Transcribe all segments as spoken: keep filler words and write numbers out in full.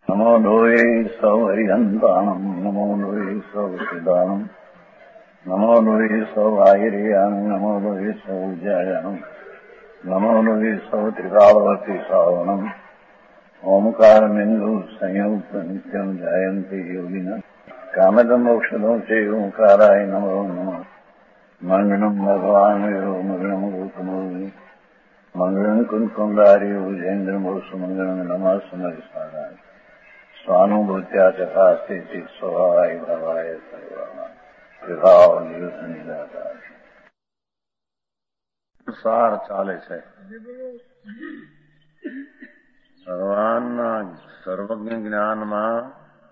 નમો લોહે સૌ હરિહંતાણમ નમો લોહે સૌ સિદ્ધાણમ નમો લોહે સૌ આયર્યાણ નમો લોહે સૌ જયાણમ નમો લોહે સૌ ત્રિકાળવતી શ્રાવણમ ઓમકાર બિંદુ સંયુક્ત નિત્યમ જાયંતી યોગિના કામદમ મોક્ષદો છે ઓંકારાય નમો નમઃ મંગળમ ભગવાન મંગળમ ગોતમોહિ મંગળમ કુંકુંડારી ઉજેન્દ્રમોસુ મંગળમ નમઃ સમરિસ્મરાય સ્વાનુભૂત્યા ચકાસ્તે સ્વભાવાય ભવાય સર્વમાં વિભાવ નિદાતા સાર ચાલે છે. ભગવાનના સર્વજ્ઞ જ્ઞાનમાં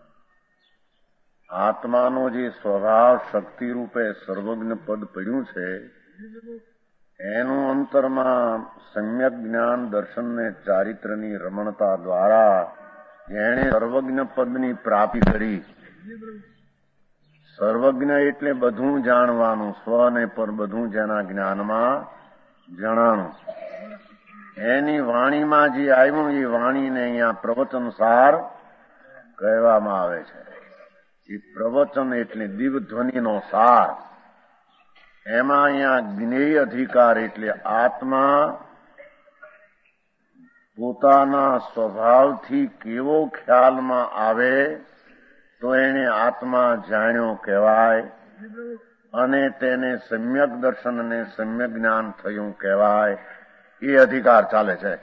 આત્માનો જે સ્વભાવ શક્તિ રૂપે સર્વજ્ઞ પદ પડ્યું છે એનું અંતરમાં સમ્યક જ્ઞાન દર્શનને ચારિત્રની રમણતા દ્વારા જેણે સર્વજ્ઞ પદની પ્રાપ્તિ કરી. સર્વજ્ઞ એટલે બધું જાણવાનું, સ્વ ને પર બધું જેના જ્ઞાનમાં જણાનું. એની વાણીમાં જે આવ્યું એ વાણીને અહીંયા પ્રવચનસાર કહેવામાં આવે છે. એ પ્રવચન એટલે દિવ્યધ્વનિનો સાર. એમાં અહીંયા જ્ઞેય અધિકાર એટલે આત્મા પોતાના સ્વભાવથી કેવો ખ્યાલમાં આવે તો એને આત્મા જાણ્યો કહેવાય અને તેને સમ્યક દર્શન અને સમ્યક જ્ઞાન થયું કહેવાય. એ અધિકાર ચાલે છે.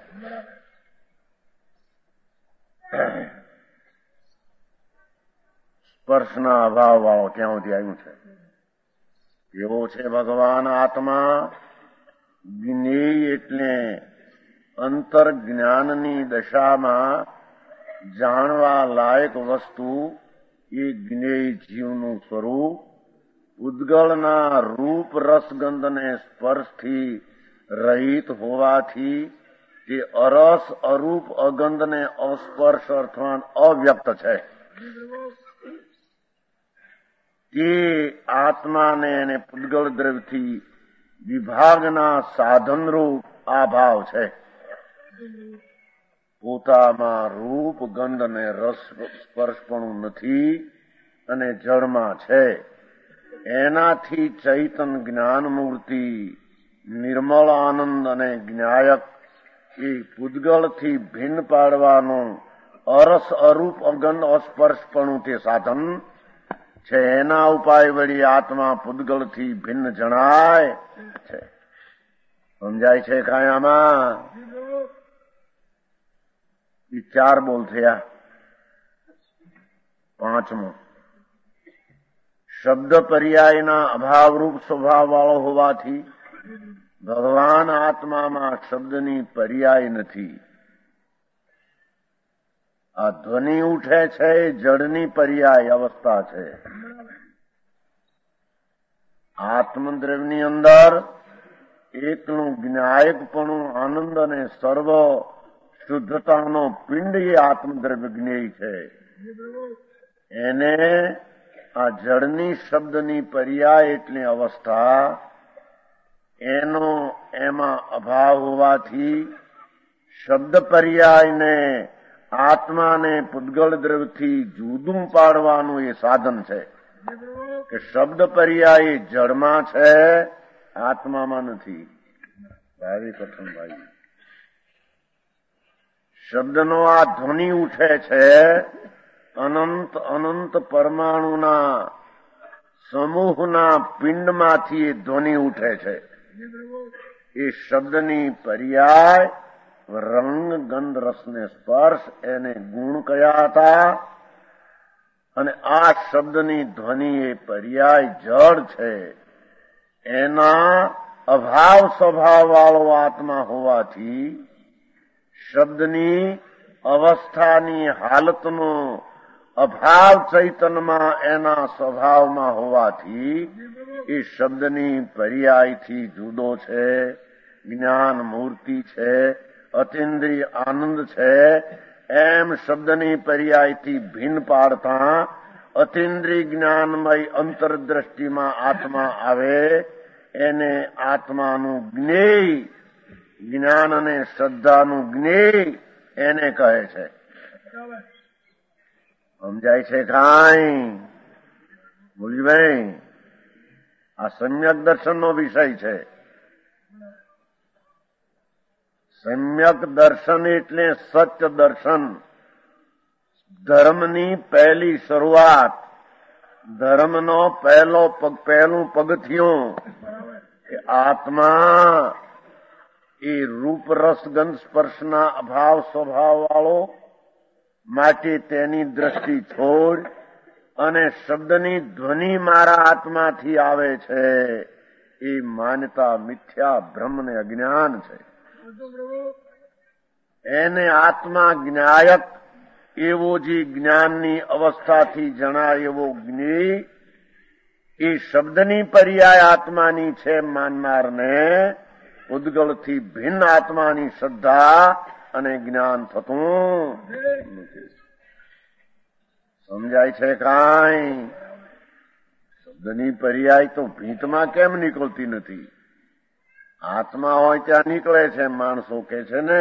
સ્પર્શના અભાવ વાળો ક્યાં સુધી આવ્યું છે? એવો છે ભગવાન આત્મા. જ્ઞેય એટલે અંતર જ્ઞાનની દશામાં જાણવા લાયક વસ્તુ એ જ્ઞેય જીવનું સ્વરૂપ. ઉદ્ગળના રૂપ રસગંધ અને સ્પર્શથી રહિત હોવાથી તે અરસ અરૂપ અગંધ ને અસ્પર્શ અર્થવાન અવ્યક્ત છે. તે આત્માને અને પૂતગળ દ્રવ્યથી વિભાગના સાધનરૂપ આ ભાવ છે. પોતામાં રૂપ ગંધ અને રસ સ્પર્શપણું નથી અને જળમાં છે. એનાથી ચૈતન જ્ઞાન મૂર્તિ નિર્મળ આનંદ અને જ્ઞાયક એ પૂતગળથી ભિન્ન પાડવાનું અરસ અરૂપ અગંધ અસ્પર્શપણું તે સાધન છે. એના ઉપાય વળી આત્મા પૂતગળથી ભિન્ન જણાય છે. સમજાય છે કાયામાં? એ ચાર બોલ થયા. પાંચમો શબ્દ પર્યાયના અભાવરૂપ સ્વભાવ વાળો હોવાથી ભગવાન આત્મામાં શબ્દની પર્યાય નથી. આ ધ્વનિ ઉઠે છે એ જડની પર્યાય અવસ્થા છે. આત્મદ્રવ્યની અંદર એકનું જ્ઞાયકપણું આનંદ અને સર્વ શુદ્ધતાનો પિંડ એ આત્મદ્રવ્ય જ્ઞેય છે. એને આ જળની શબ્દની પર્યાય એટલી અવસ્થા એનો એમાં અભાવ હોવાથી શબ્દ પર્યાયને આત્માને પૂતગળ દ્રવ્યથી જુદું પાડવાનું એ સાધન છે. કે શબ્દ પર્યાય જળમાં છે, આત્મામાં નથી. ભાવી કથનભાઈ, શબ્દનો આ ધ્વનિ ઉઠે છે અનંત અનંત પરમાણુના સમૂહના પિંડમાંથી એ ધ્વનિ ઉઠે છે. એ શબ્દની પર્યાય રંગ ગંધ રસને સ્પર્શ એને ગુણ કયા હતા અને આ શબ્દની ધ્વનિ એ પર્યાય જળ છે. એના અભાવ સ્વભાવ વાળો આત્મા હોવાથી શબ્દની અવસ્થાની હાલતનો અભાવ ચૈતનમાં એના સ્વભાવમાં હોવાથી એ શબ્દની પર્યાયથી જુદો છે. જ્ઞાન મૂર્તિ છે, અતિન્દ્રિય આનંદ છે. એમ શબ્દની પર્યાયથી ભિન્ન પાડતા અતિન્દ્રિય જ્ઞાનમય અંતરદ્રષ્ટિમાં આત્મા આવે એને આત્માનું જ્ઞેય જ્ઞાન અને શ્રદ્ધાનું જ્ઞેય એને કહે છે. સમજાય છે કાંઈ? બોલ્યું? આ સમ્યક દર્શનનો વિષય છે. સમ્યક દર્શન એટલે સત્ય દર્શન. ધર્મની પહેલી શરૂઆત, ધર્મનો પહેલો પગ, પહેલું પગથિયું કે આત્મા એ રૂપ રસ ગંધ સ્પર્શના અભાવ સ્વભાવ વાળો, માટે તેની દ્રષ્ટિ છોડ અને શબ્દની ધ્વનિ મારા આત્માથી આવે છે એ માન્યતા મિથ્યા ભ્રમ ને અજ્ઞાન છે. એને આત્મા જ્ઞાયક એવો જે જ્ઞાનની અવસ્થાથી જણાય એવો જ્ઞેય એ શબ્દની પર્યાય આત્માની છે માનનારને ઉદ્ગલથી ભિન્ન આત્માની શ્રદ્ધા અને જ્ઞાન થતું નથી. સમજાય છે કાંઈ? શબ્દની પર્યાય તો ભીંતમાં કેમ નીકળતી નથી? આત્મા હોય ત્યાં નીકળે છે. માણસો કે છે ને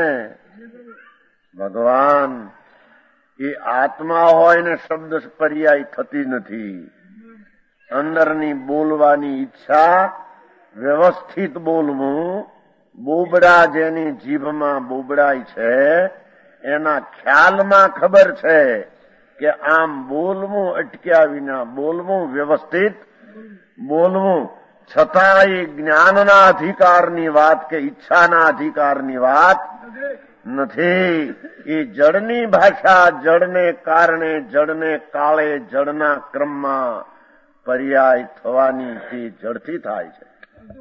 ભગવાન એ આત્મા હોય ને શબ્દ પર્યાય થતી નથી. અંદરની બોલવાની ઈચ્છા, વ્યવસ્થિત બોલવું, બોબડા જેની જીભમાં બોબડાય છે એના ખ્યાલમાં ખબર છે કે આમ બોલવું, અટક્યા વિના બોલવું, વ્યવસ્થિત બોલવું, છતાં એ જ્ઞાનના અધિકારની વાત કે ઈચ્છાના અધિકારની વાત નથી. એ જડની ભાષા, જડને કારણે, જડને કાળે, જડના ક્રમમાં પર્યાય થવાની તે જડથી થાય છે.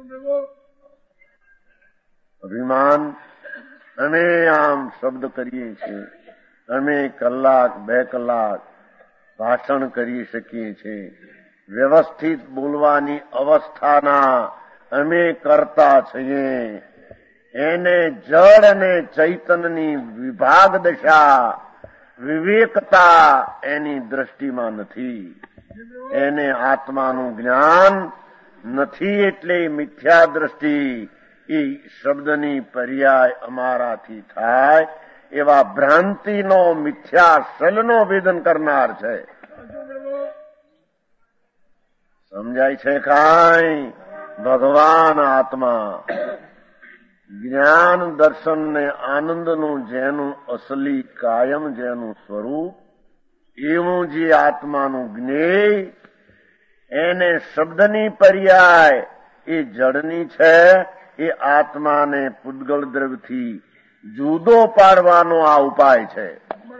અભિમાન અમે આમ શબ્દ કરીએ છીએ, અમે કલાક બે કલાક ભાષણ કરી શકીએ છીએ, વ્યવસ્થિત બોલવાની અવસ્થાના અમે કરતા છીએ. એને જળ અને ચૈતનની વિભાગ દશા, વિવેકતા એની દ્રષ્ટિમાં નથી. એને આત્માનું જ્ઞાન નથી એટલે મિથ્યા દ્રષ્ટિ એ શબ્દની પર્યાય અમારાથી થાય એવા ભ્રાંતિનો મિથ્યા શલનો વેદન કરનાર છે. સમજાય છે કાંઈ? ભગવાન આત્મા જ્ઞાન દર્શન ને આનંદનું જેનું અસલી કાયમ જેનું સ્વરૂપ એવું જે આત્માનું જ્ઞેય એને શબ્દની પર્યાય એ જડની છે. એ આત્માને પૂદગળ દ્રવ્યથી જુદો પાડવાનો આ ઉપાય છે.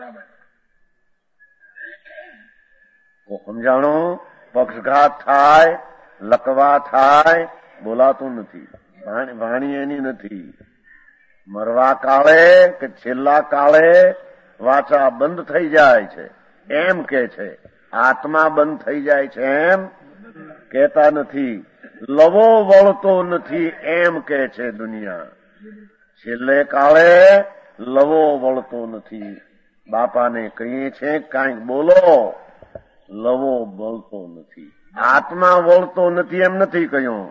સમજાણું? પક્ષઘાત થાય, લકવા થાય, બોલાતું નથી. વાણી એની નથી. મરવા કાળે કે છેલ્લા કાળે વાચા બંધ થઈ જાય છે એમ કે છે. આત્મા બંધ થઈ જાય છે એમ કહેતા નથી. લવો વળતો નથી એમ કે છે દુનિયા. છેલ્લે કાળે લવો વળતો નથી. બાપાને કહીએ છે કાંઈક બોલો, લવો વળતો નથી. આત્મા વળતો નથી એમ નથી કહ્યું.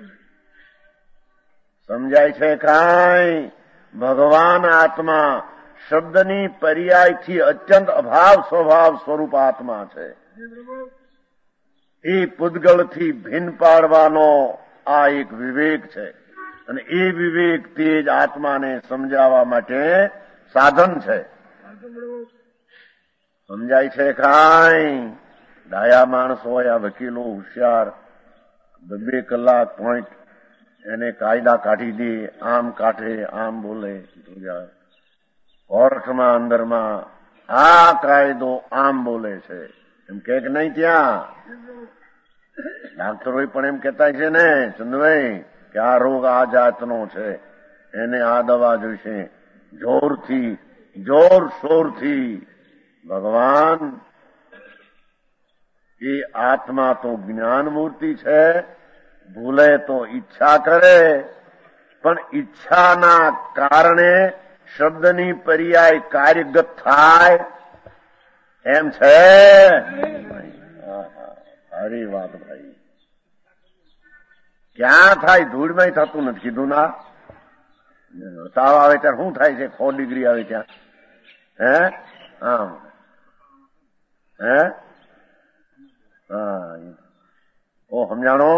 સમજાય છે કાંઈ? ભગવાન આત્મા શબ્દની પર્યાયથી અત્યંત અભાવ સ્વભાવ સ્વરૂપ આત્મા છે. એ પૂદગળથી ભિન્ન પાડવાનો આ એક વિવેક છે અને એ વિવેક તે જ આત્માને સમજાવવા માટે સાધન છે. સમજાય છે કાંઈ? ડાયા માણસ હોય, આ વકીલો હોશિયાર, બે કલાક પોઈન્ટ એને કાયદા કાઢી દે, આમ કાઢે, આમ બોલે. કોર્ટમાં અંદરમાં આ કાયદો આમ બોલે છે એમ કે નહીં. ત્યાં ડાક્ટરો પણ એમ કહેતા છે ને ચંદભાઈ કે આ રોગ આ જાતનો છે, એને આ દવા જોઈશે, જોરથી, જોર શોરથી. ભગવાન એ આત્મા તો જ્ઞાન મૂર્તિ છે. ભૂલે તો ઈચ્છા કરે, પણ ઈચ્છાના કારણે શબ્દની પર્યાય કાર્યગત થાય એમ છે. સારી વાત ભાઈ. ક્યાં થાય? ધૂળમાં થતું નથી. કીધું ના. તાવ આવે ત્યારે શું થાય છે? સો ડિગ્રી આવે ત્યાં હે આમ હે હા ઓ સમજાણો.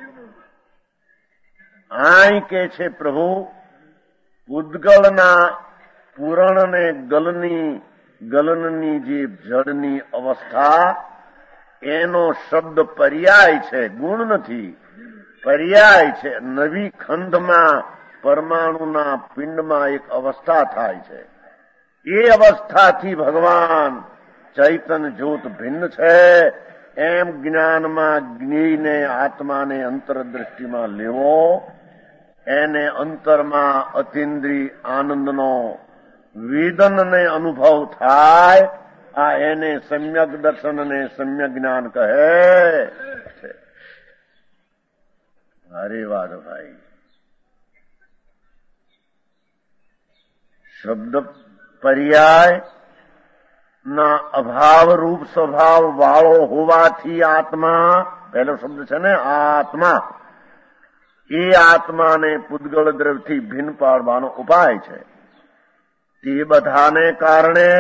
આય કે છે પ્રભુ પૂદગળના પૂરણ ને ગલની ગલનની જે જળની અવસ્થા એનો શબ્દ પર્યાય છે, ગુણ નથી, પર્યાય છે. નવી ખંડમાં પરમાણુના પિંડમાં એક અવસ્થા થાય છે. એ અવસ્થાથી ભગવાન ચૈતન જ્યોત ભિન્ન છે. એમ જ્ઞાનમાં જ્ઞેયને આત્માને અંતરદ્રષ્ટિમાં લેવો, એને અંતરમાં અતિન્દ્રિય આનંદનો વેદનને અનુભવ થાય. આ એને સમ્યક દર્શન અને સમ્યક જ્ઞાન કહે છે. અરે વાદ ભાઈ, શબ્દ પર્યાય ના અભાવ રૂપ સ્વભાવ વાળો હોવાથી આત્મા, પહેલો શબ્દ છે ને આત્મા, એ આત્માને પૂદગળ દ્રવ્યથી ભિન્ન પાડવાનો ઉપાય છે. તે બધાને કારણે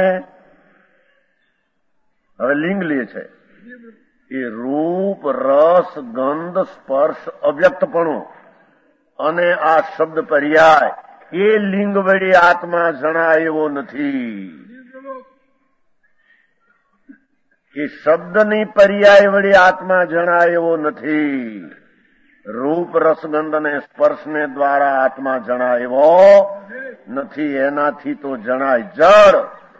હવે લિંગ લે છે. એ રૂપ રસ ગંધ સ્પર્શ અવ્યક્તપણું અને આ શબ્દ પર્યાય એ લિંગ વડે આત્મા જણાય એવો નથી. એ શબ્દની પર્યાય વડે આત્મા જણાય એવો નથી. રૂપ રસગંધ અને સ્પર્શને દ્વારા આત્મા જણાય એવો નથી. એનાથી તો જણાય જળ.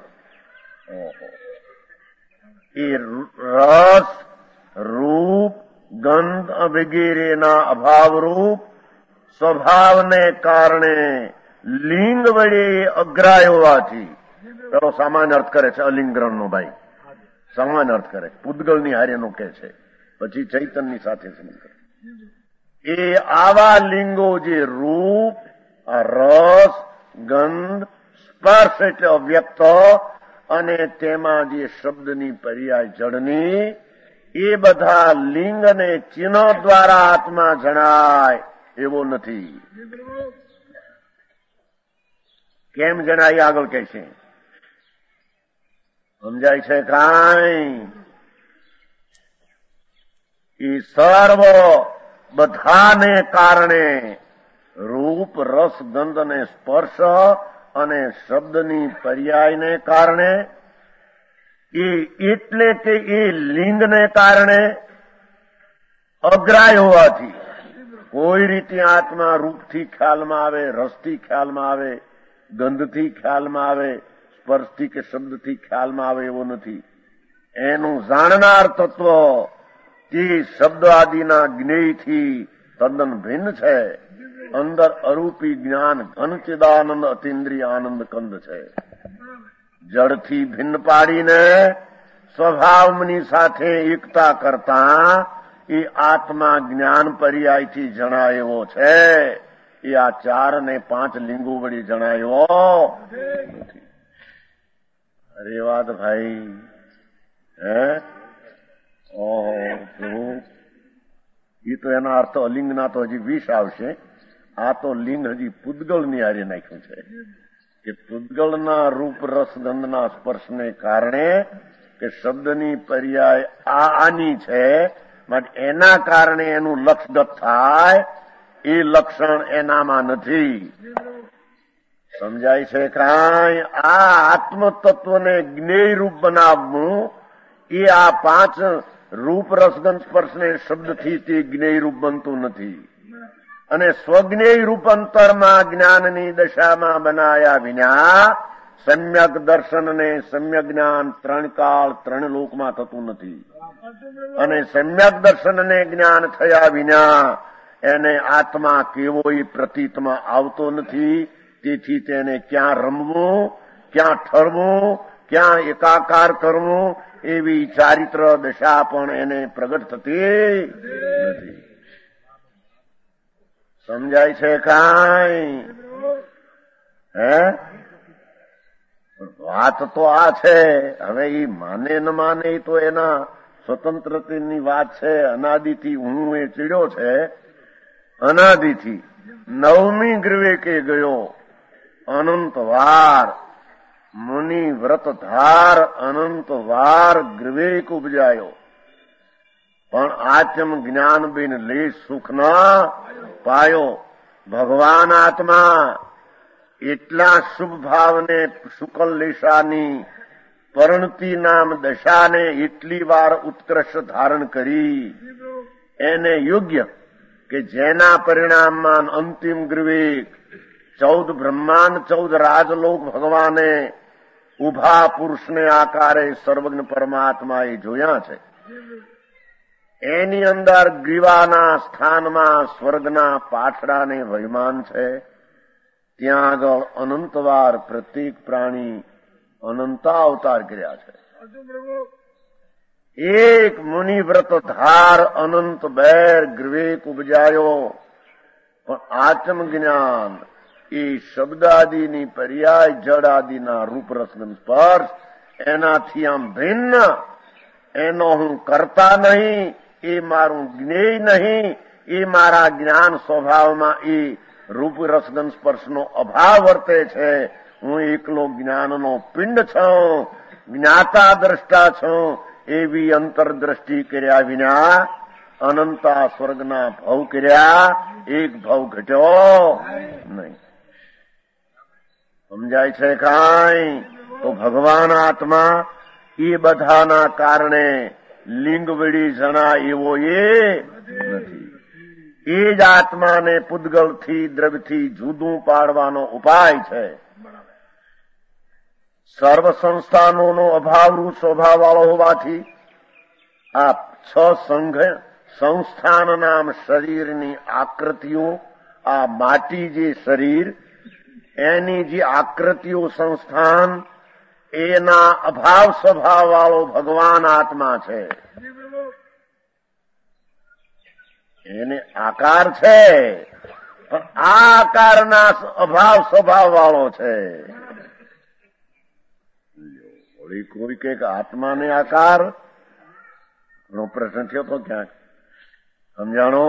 એ રસ રૂપ ગંધ વગેરેના અભાવરૂપ સ્વભાવને કારણે લિંગ વડે અગ્રાય હોવાથી, પેલો સામાન્ય અર્થ કરે છે અલિંગરણનો, ભાઈ સામાન્ય અર્થ કરે છે, પૂદગળની હારેનો કે છે, પછી ચૈતનની સાથે સંબંધ કરે. એ આવા લિંગો જે રૂપ રસ ગંધ સ્પર્શ એટલે અવ્યક્ત અને તેમાં જે શબ્દની પર્યાય જળની, એ બધા લિંગ અને ચિહ્ન દ્વારા આત્મા જણાય એવો નથી. કેમ જણાય આગળ કહે છે, સમજાય છે કાંઈ? એ સર્વ બધાને કારણે રૂપ રસ ગંધ અને સ્પર્શ અને શબ્દની પર્યાયને કારણે, એ એટલે કે એ લિંગને કારણે અગ્રાય હોવાથી કોઈ રીતે આત્મા રૂપથી ખ્યાલમાં આવે, રસથી ખ્યાલમાં આવે, ગંધથી ખ્યાલમાં આવે, સ્પર્શથી કે શબ્દથી ખ્યાલમાં આવે એવો નથી. એનું જાણનાર તત્વ તે શબ્દ આદિના જ્ઞેયથી તદ્દન ભિન્ન છે. અંદર અરૂપી જ્ઞાન ઘનચિદાનંદ અતિન્દ્રિય આનંદ કંદ છે. જડથી ભિન્ન પાડીને સ્વભાવની સાથે એકતા કરતા એ આત્મા જ્ઞાન પર્યાયથી જણાયો છે. એ આ ચાર અને પાંચ લિંગો વળી જણાયો નથી. અરે વાત ભાઈ, હે ઓહો પ્રભુ, એ તો એના અર્થ અલિંગના તો હજી વીસ આવશે. આ તો લિંગ હજી પૂદગળની હારે નાખ્યું છે કે પૂદગળના રૂપ રસ ગંધના સ્પર્શને કારણે કે શબ્દની પર્યાય આ આની છે, માટે એના કારણે એનું લક્ષગત થાય. એ લક્ષણ એનામાં નથી. સમજાય છે કાંઈ? આ આત્મ તત્વને જ્ઞેય રૂપ બનાવવું એ આ પાંચ રૂપ રસગંધ સ્પર્શને શબ્દથી તે જ્ઞેય રૂપ બનતું નથી. અને સ્વજ્ઞેય રૂપાંતરમાં જ્ઞાનની દશામાં બનાયા વિના સમ્યક દર્શન અને સમ્યક જ્ઞાન ત્રણ કાળ ત્રણ લોકમાં થતું નથી. અને સમ્યક દર્શન અને જ્ઞાન થયા વિના એને આત્મા કેવો એ પ્રતીતમાં આવતો નથી. તેથી તેને ક્યાં રમવું, ક્યાં ઠરવું, ક્યાં એકાકાર કરવું એવી ચારિત્ર દશા પણ એને પ્રગટ થતી નથી. સમજાય છે કાંઈ? હે વાત તો આ છે. હવે એ માને ન માને એ તો એના સ્વતંત્રતાની વાત છે. અનાદિથી હું એ ચીડ્યો છે. અનાદિથી નવમી ગ્રવે કે ગયો અનંત વાર મુનિ વ્રત ધાર અનંત વાર ગ્રીવેક ઉપજાયો, પણ આત્મ જ્ઞાન બિન લે સુખ ના પાયો. ભગવાન આત્મા એટલા શુભ ભાવને શુકલ લેશાની પરણતી નામ દશાને એટલી વાર ઉત્કર્ષ ધારણ કરી એને યોગ્ય કે જેના પરિણામમાં અંતિમ ગ્રીવેક ચૌદ બ્રહ્માંડ ચૌદ રાજલોક ભગવાને ઉભા પુરુષને આકારે સર્વજ્ઞ પરમાત્માએ જોયા છે. એની અંદર ગ્રીવાના સ્થાનમાં સ્વર્ગના પાછડાને વહીમાન છે. ત્યાં આગળ અનંતવાર પ્રત્યેક પ્રાણી અનંતા અવતાર કર્યા છે. એક મુનિ વ્રત ધાર અનંત બેર ગ્રીવેક ઉપજાયો, પણ આત્મ જ્ઞાન એ શબ્દ આદિની પર્યાય જડ આદિના રૂપ રસ સ્પર્શ એનાથી આમ ભિન્ન, એનો હું કરતા નહીં, એ મારું જ્ઞેય નહીં, એ મારા જ્ઞાન સ્વભાવમાં એ રૂપ રસગન સ્પર્શનો અભાવ વર્તે છે. હું એકલો જ્ઞાનનો પિંડ છું, જ્ઞાતા દ્રષ્ટા છું. એવી અંતરદ્રષ્ટિ કર્યા વિના અનંતા સ્વર્ગના ભવ કર્યા, એક ભવ ઘટ્યો નહીં. સમજાય છે કાંઈ? તો ભગવાન આત્મા એ બધાના કારણે લિંગ વળી જણા એવો એ નથી. એ જ આત્માને પૂદગલથી દ્રવ્યથી જુદું પાડવાનો ઉપાય છે. સર્વ સંસ્થાનોનો અભાવરૂપ સ્વભાવ વાળો હોવાથી આ છ સંઘ સંસ્થાન નામ શરીરની આકૃતિઓ, આ માટી જે શરીર એની જે આકૃતિઓ સંસ્થાન, એના અભાવ સ્વભાવ વાળો ભગવાન આત્મા છે. એને આકાર છે, પણ આ આકારના અભાવ સ્વભાવ વાળો છે. કોઈ કે આત્માને આકાર નો પ્રશ્ન થયો તો ક્યાંક સમજાણો?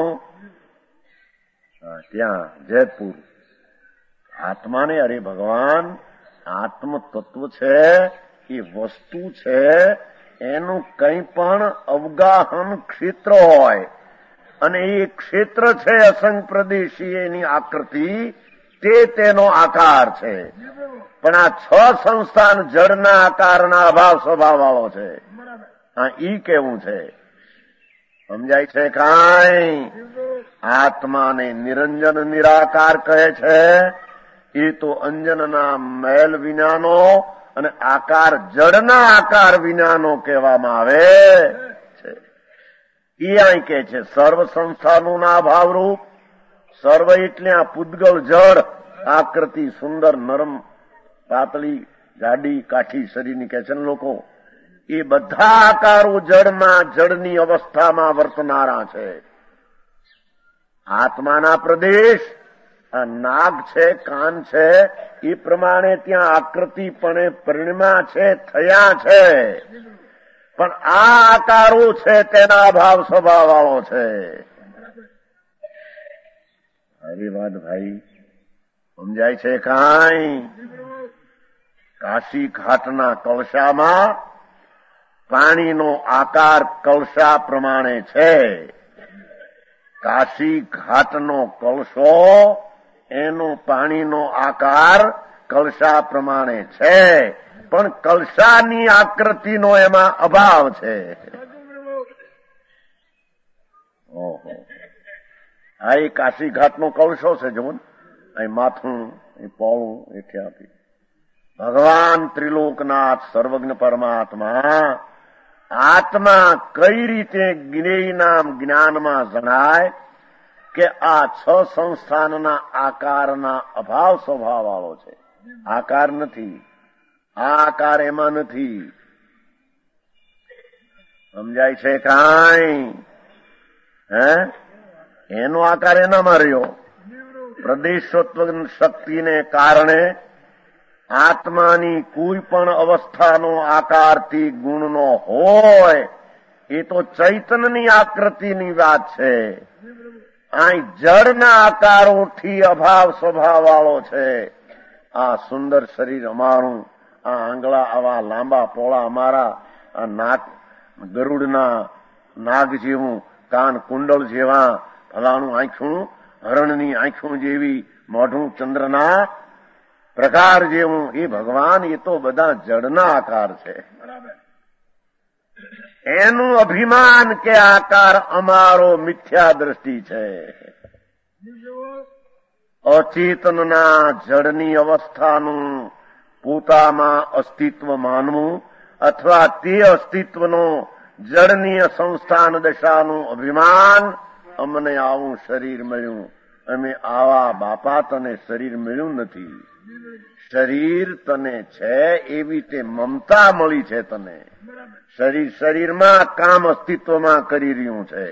ત્યાં જયપુર આત્માને, અરે ભગવાન આત્મ તત્વ છે, એ વસ્તુ છે, એનું કંઈ પણ અવગાહન ક્ષેત્ર હોય અને એ ક્ષેત્ર છે અસંગ પ્રદેશી, એની આકૃતિ તે તેનો આકાર છે. પણ આ છ સંસ્થાન જળના આકારના અભાવ સ્વભાવ વાળો છે. હા, ઈ કેવું છે? સમજાય છે કાંઈ? આત્માને નિરંજન નિરાકાર કહે છે. એ તો અંજનના મેલ વિનાનો અને આકાર જળના આકાર વિનાનો કહેવામાં આવે છે. એ અહીં કે છે સર્વ સંસ્થાનોના અભાવરૂપ. સર્વ એટલે આ પૂદગલ જળ આકૃતિ, સુંદર નરમ પાતળી જાડી કાઠી શરીરની કે છે ને લોકો, એ બધા આકારો જળમાં જળની અવસ્થામાં વર્તનારા છે. આત્માના પ્રદેશ આ નાગ છે, કાન છે, એ પ્રમાણે ત્યાં આકૃતિપણે પરિણમ્યા છે, થયા છે. પણ આ આકારો છે તેના અભાવ સ્વભાવ વાળો છે. અરે વાત ભાઈ, સમજાય છે કાંઈ? કાશી ઘાટના કળશામાં પાણીનો આકાર કળશા પ્રમાણે છે. કાશી ઘાટનો કળશો એનો પાણીનો આકાર કળશા પ્રમાણે છે, પણ કળશાની આકૃતિનો એમાં અભાવ છે. ઓહો, આ એ કાશી ઘાટનો કળશો છે. જુઓ ને, અહીં માથું, એ પોળું, એ ત્યાંથી ભગવાન ત્રિલોકનાથ સર્વજ્ઞ પરમાત્મા આત્મા કઈ રીતે જ્ઞેય નામ જ્ઞાનમાં જણાય કે આ છ સંસ્થાનના આકારના અભાવ સ્વભાવ વાળો છે. આકાર નથી, આ આકાર એમાં નથી. સમજાય છે કાંઈ? હે, એનો આકાર એનામાં રહ્યો. પ્રદેશત્વ શક્તિને કારણે આત્માની કોઈ પણ અવસ્થાનો આકારથી ગુણનો હોય, એ તો ચૈતન્યની આકૃતિની વાત છે. અહીં જળના આકારોથી અભાવ સ્વભાવ વાળો છે. આ સુંદર શરીર અમારું, આ આંગળા આવા લાંબા પોળા અમારા, આ નાક ગરુડના નાગ જેવું, કાન કુંડળ જેવા, ફલાણું આંખું હરણની આંખું જેવી, મોઢું ચંદ્રના પ્રકાર જેવું. એ ભગવાન એ તો બધા જડના આકાર છે. એનું અભિમાન કે આકાર અમારો મિથ્યા દ્રષ્ટિ છે. અચેતનના જડની અવસ્થાનું પોતામાં અસ્તિત્વ માનવું, અથવા તે અસ્તિત્વનો જડનીય સંસ્થાન દશાનું અભિમાન. અમને આવું શરીર મળ્યું, અમે આવા બાપા તને શરીર મળ્યું નથી. શરીર તને છે એવી તે મમતા મળી છે તને. શરીર શરીરમાં કામ અસ્તિત્વમાં કરી રહ્યું છે.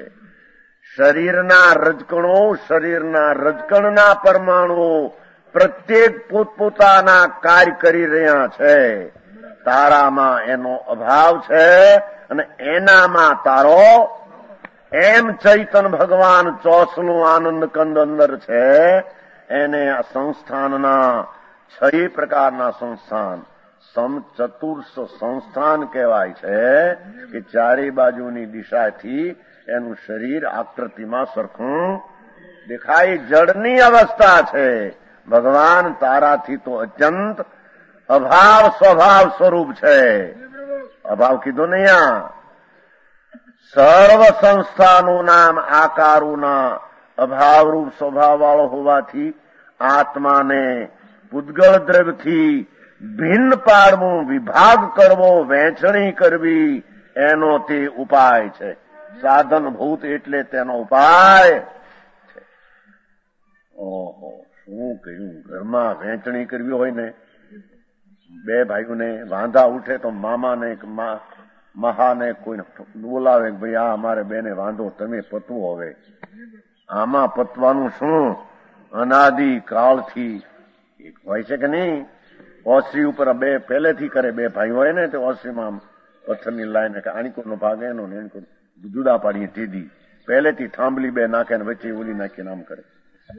શરીરના રજકણો, શરીરના રજકણના પરમાણુઓ પ્રત્યેક પોતપોતાના કાર્ય કરી રહ્યા છે. તારામાં એનો અભાવ છે અને એનામાં તારો. એમ ચૈતન ભગવાન ચોસનું આનંદ કંદ અંદર છે. એને આ સંસ્થાનના છ પ્રકારના સંસ્થાન, સમચતુર્ષ સંસ્થાન કહેવાય છે કે ચારે બાજુની દિશાથી એનું શરીર આકૃતિમાં સરખું દેખાય. જડની અવસ્થા છે. ભગવાન તારાથી તો અત્યંત અભાવ સ્વભાવ સ્વરૂપ છે. અભાવ કીધો ને અહીંયા. સર્વ સંસ્થાનું નામ આકારોના અભાવરૂપ સ્વભાવ વાળો હોવાથી આત્માને પૂદગળ દ્રવ્યથી ભિન્ન પાડવું, વિભાગ કરવો, વહેંચણી કરવી, એનો તે ઉપાય છે. સાધનભૂત એટલે તેનો ઉપાય છે. ઓહો, શું કહ્યું. ઘરમાં વહેંચણી કરવી હોય ને, બે ભાઈઓને વાંધા ઉઠે તો મામાને મહાને કોઈને બોલાવે, ભાઈ આ અમારે બેને વાંધો, તમે પતવો. હવે આમાં પતવાનું શું? અનાદિ કાળથી એક હોય છે કે નહીં. ઓસરી ઉપર બે પહેલેથી કરે, બે ભાઈ હોય ને તો ઓસરીમાં પથ્થરની લાઈન આણીકોટનો ભાગ એનો ને એનો જુદા પાડીએ તેદી પહેલેથી થાંભલી બે નાખે ને વચ્ચે ઓલી નાખીને આમ કરે.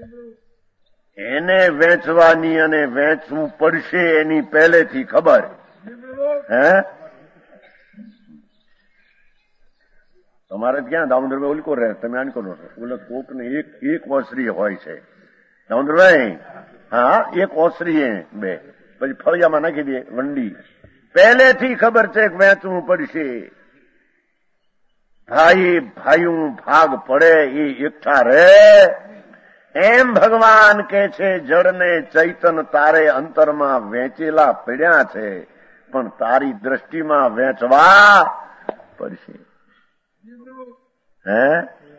એને વેચવાની અને વેચવું પડશે એની પહેલેથી ખબર. હે તમારે ક્યાં દામોદરભાઈ ઓલકો રહે, તમે આણકો રહો. ઓલો કોક ને એક એક ઓસરી હોય છે દામોદરભાઈ. હા, એક ઓસરી બે, પછી ફળિયામાં નાખી દે વંડી. પહેલેથી ખબર છે કે વેચવું પડશે. ભાઈ ભાઈયું ભાગ પડે એ એકઠા રહે. એમ ભગવાન કે છે જળને ચૈતન તારે અંતરમાં વેચેલા પડ્યા છે, પણ તારી દ્રષ્ટિમાં વેચવા પડશે. હે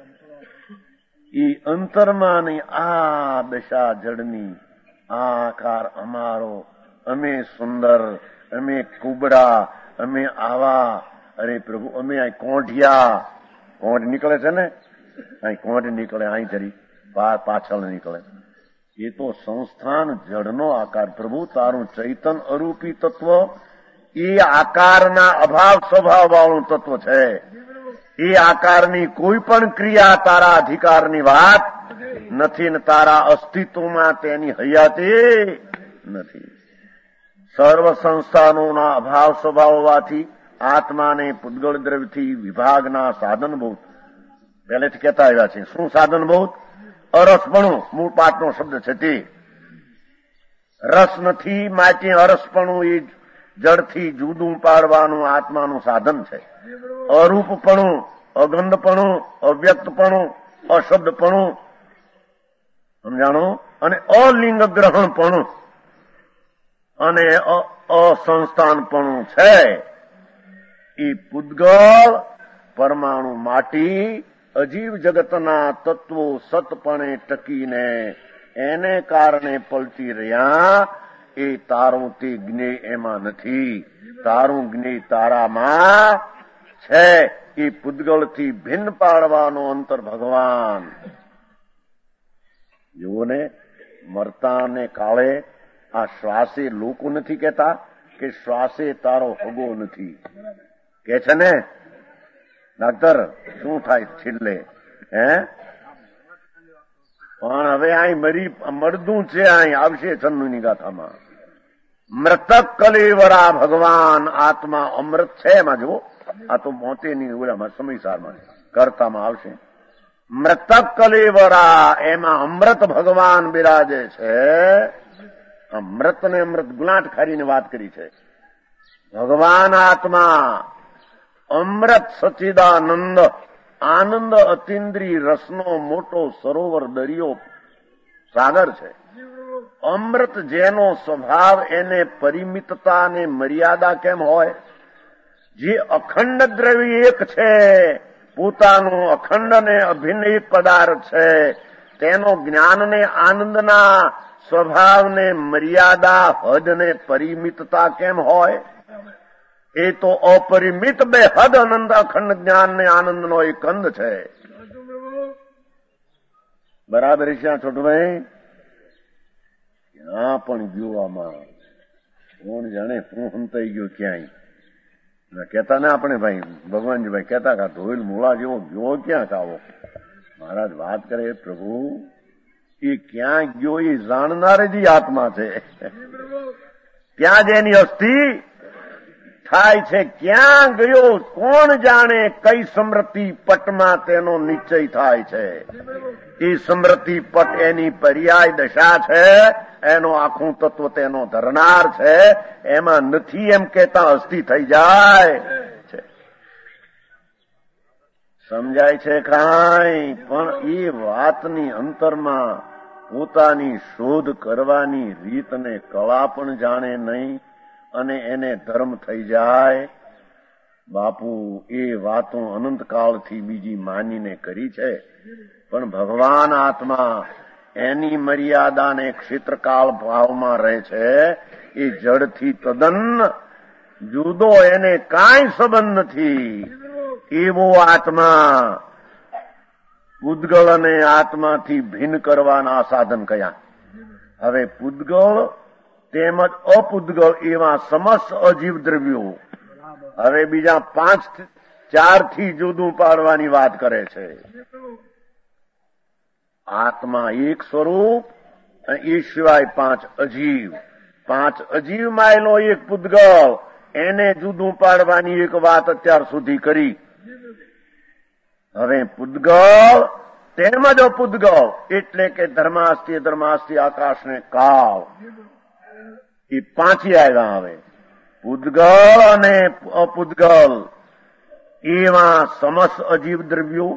ઈ અંતરમાંની આ દશા જળની, આ આકાર અમારો, અમે સુંદર, અમે કુબડા, અમે આવા. અરે પ્રભુ, અમે અહીં કોંઢિયા, કોંઢ નીકળે છે ને, અહીં કોંઢ નીકળે, અહીં જરી પાછળ નીકળે. એ તો સંસ્થાન જળનો આકાર. પ્રભુ તારું ચૈતન અરૂપી તત્વ એ આકારના અભાવ સ્વભાવ વાળું તત્વ છે. એ આકારની કોઈ પણ ક્રિયા તારા અધિકારની વાત નથી ને તારા અસ્તિત્વમાં તેની હયાતી નથી. સર્વ સંસ્થાનોના અભાવ સ્વભાવ હોવાથી આત્માને પૂદગળ દ્રવ્યથી વિભાગના સાધનભૂત પહેલેથી કહેતા આવ્યા છે. શું સાધનભૂત? અરસપણું મૂળ પાઠનો શબ્દ છે તે. રસ નથી માટે અરસપણું એ જળથી જુદું પાડવાનું આત્માનું સાધન છે. અરૂપપણું, અગંધપણું, અવ્યક્તપણું, અશબ્દપણું, સમજાણું, અને અલિંગ ગ્રહણપણું અને અસંસ્થાનપણું છે. એ પૂદગળ પરમાણુ માટી અજીવ જગતના તત્વો સતપણે ટકીને એને કારણે પલટી રહ્યા. એ તારું તે જ્ઞેય એમાં નથી. તારું જ્ઞેય તારામાં છે. એ પૂદગળથી ભિન્ન પાડવાનો અંતર ભગવાન. જુઓ ને, મરતા ને કાળે આ શ્વાસે લોકો નથી કહેતા કે શ્વાસે તારો હગો નથી કે છે ને ડાક્ટર? શું થાય છેલ્લે? હે પણ હવે અહીં મરી મળદું છે, અહીં આવશે છન્નુની ગાથામાં. મૃતક કલેવરા ભગવાન આત્મા અમૃત છે એમાં જુઓ, આ તો મોતેની ઓલામાં સમયસારમાં કરતામાં આવશે. મૃતક કલેવરા એમાં અમૃત ભગવાન બિરાજે છે. અમૃત ને અમૃત ગુલાટ ખારીને વાત કરી છે. ભગવાન આત્મા અમૃત સચિદાનંદ આનંદ અતિન્દ્રિય રસનો મોટો સરોવર દરિયો સાગર છે. અમૃત જેનો સ્વભાવ એને પરિમિતતા ને મર્યાદા કેમ હોય? જે અખંડ દ્રવ્ય એક છે, પોતાનું અખંડ ને અભિન્ન એક પદાર્થ છે, તેનો જ્ઞાન ને આનંદના સ્વભાવને મર્યાદા હદ ને પરિમિતતા કેમ હોય? એ તો અપરિમિત બે હદ અનંત અખંડ જ્ઞાન ને આનંદનો એક કંદ છે. બરાબર છે છોટભાઈ? ક્યાં પણ ગયો આમાં કોણ જાણે શું હંતાઈ ગયો ક્યાંય કેતા ને આપણે ભાઈ ભગવાનજીભાઈ કેતા કા ધોઈલ મૂળા જેવો ગયો ક્યાં કાવો. મહારાજ વાત કરે પ્રભુ એ ક્યાં ગયો એ જાણનાર જ આત્મા છે. ત્યાં જ એની અસ્થિ થાય છે. ક્યાં ગયો કોણ જાણે? કઈ સ્મૃતિ પટમાં તેનો નિશ્ચય થાય છે. એ સ્મૃતિ પટ એની પર્યાય દશા છે, એનો આખું તત્વ તેનો ધરનાર છે. એમાં નથી એમ કેતા અસ્થિ થઈ જાય છે. સમજાય છે કાંઈ? પણ એ વાતની અંતરમાં પોતાની શોધ કરવાની રીતને કળા પણ જાણે નહીં અને એને ધર્મ થઈ જાય. બાપુ એ વાતો અનંતકાળથી બીજી માનીને કરી છે, પણ ભગવાન આત્મા એની મર્યાદાને ક્ષેત્રકાળ ભાવમાં રહે છે. એ જડથી તદ્દન જુદો, એને કાંઈ સંબંધ નથી. એવો આત્મા પૂદગળ અને આત્માથી ભિન્ન કરવાના સાધન કયા? હવે પૂદગળ તેમજ અપૂદગળ એવા સમસ્ત અજીવ દ્રવ્યો હવે બીજા પાંચ ચાર થી જુદું પાડવાની વાત કરે છે. આત્મા એક સ્વરૂપ, એ સિવાય પાંચ અજીવ. પાંચ અજીવ માયલો એક પૂદગળ, એને જુદું પાડવાની એક વાત અત્યાર સુધી કરી. હવે પૂદગળ તેમજ અપૂદગળ એટલે કે ધર્માસ્તિ ધર્માસ્તિ આકાશ ને કાળ, એ પાંચી આવ્યા. હવે પૂદગળ અને અપૂદગળ એવા સમસ્ત અજીવ દ્રવ્યો,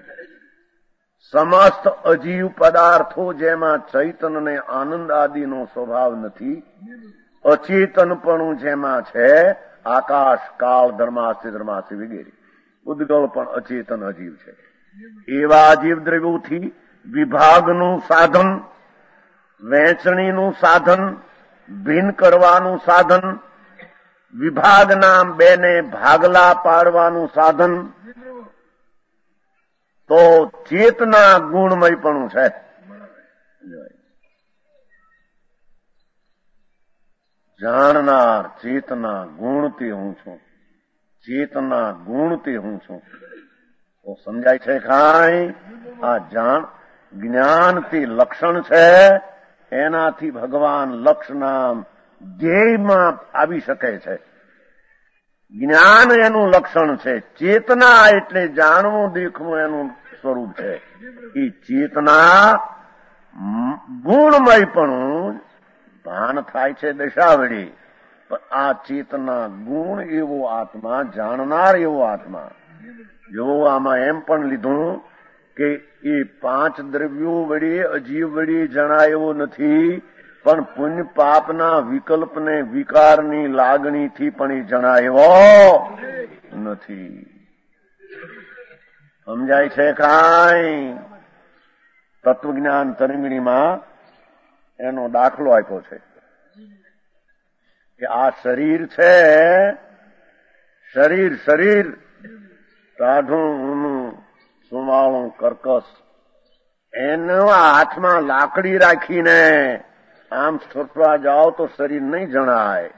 સમસ્ત અજીવ પદાર્થો જેમાં ચૈતન ને આનંદ આદિનો સ્વભાવ નથી, અચેતનપણું જેમાં છે, આકાશ કાળ ધર્માસ્તિ ધર્માસ્તિ વગેરે. પૂદગળ પણ અચેતન અજીવ છે. એવા અજીવ દ્રવ્યોથી વિભાગનું સાધન, વહેંચણીનું સાધન, ભિન્ન કરવાનું સાધન, વિભાગના બેને ભાગલા પાડવાનું સાધન તો ચેતના ગુણમયપણું છે. જાણનાર ચેતના ગુણથી હું છું, ચેતના ગુણથી હું છું. તો સમજાય છે કાંઈ? આ જાણ જ્ઞાનથી લક્ષણ છે, એનાથી ભગવાન લક્ષના ધ્યેયમાં આવી શકે છે. જ્ઞાન એનું લક્ષણ છે, ચેતના એટલે જાણવું દેખવું એનું સ્વરૂપ છે. એ ચેતના ગુણમયપણું ભાન થાય છે દશાવડી, પણ આ ચેતના ગુણ એવો આત્મા, જાણનાર એવો આત્મા. જો આમાં એમ પણ લીધું કે એ પાંચ દ્રવ્યો વડે અજીવ વડે જણાય એવો નથી, પણ પુણ્ય પાપના વિકલ્પને વિકારની લાગણીથી પણ એ જણાયો નથી. સમજાય છે કાંઈ? તત્વજ્ઞાન તરંગીણીમાં એનો દાખલો આપ્યો છે કે આ શરીર છે, શરીર શરીર ટાઢું ઊનું સુમાળું કર્કશ, એનો હાથમાં લાકડી રાખીને આમ છોટવા જાઓ તો શરીર નહીં જણાય.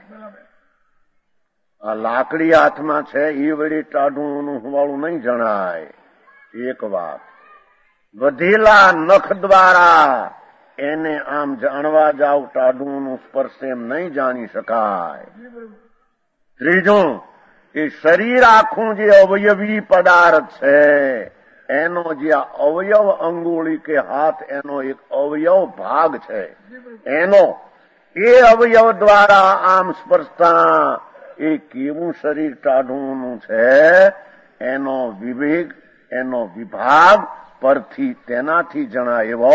આ લાકડી હાથમાં છે એ વળી ટાઢું ઊનું સુમાળું નહીં જણાય. એક વાત. વધેલા નખ દ્વારા એને આમ જાણવા જાવ ટાઢુંનું સ્પર્શ એમ નહીં જાણી શકાય. ત્રીજું, એ શરીર આખું જે અવયવી પદાર્થ છે એનો જે અવયવ અંગુળી કે હાથ એનો એક અવયવ ભાગ છે, એનો એ અવયવ દ્વારા આમ સ્પર્શતા એ કેવું શરીર ટાઢુંનું છે એનો વિવેક, એનો વિભાગ પરથી તેનાથી જણાય એવો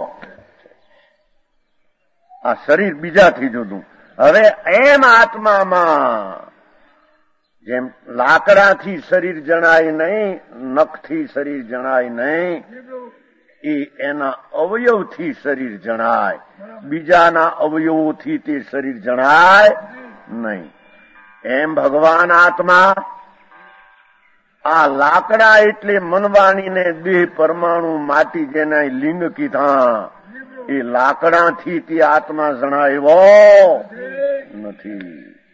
આ શરીર બીજાથી જુદું. હવે એમ આત્મામાં જેમ લાકડાથી શરીર જણાય નહીં, નખથી શરીર જણાય નહીં, એ એના અવયવથી શરીર જણાય, બીજાના અવયવોથી તે શરીર જણાય નહીં. એમ ભગવાન આત્મા આ લાકડા એટલે મનવાણીને દેહ પરમાણુ માટી જેના લિંગ કીધા એ લાકડાથી તે આત્મા જણાયો નથી.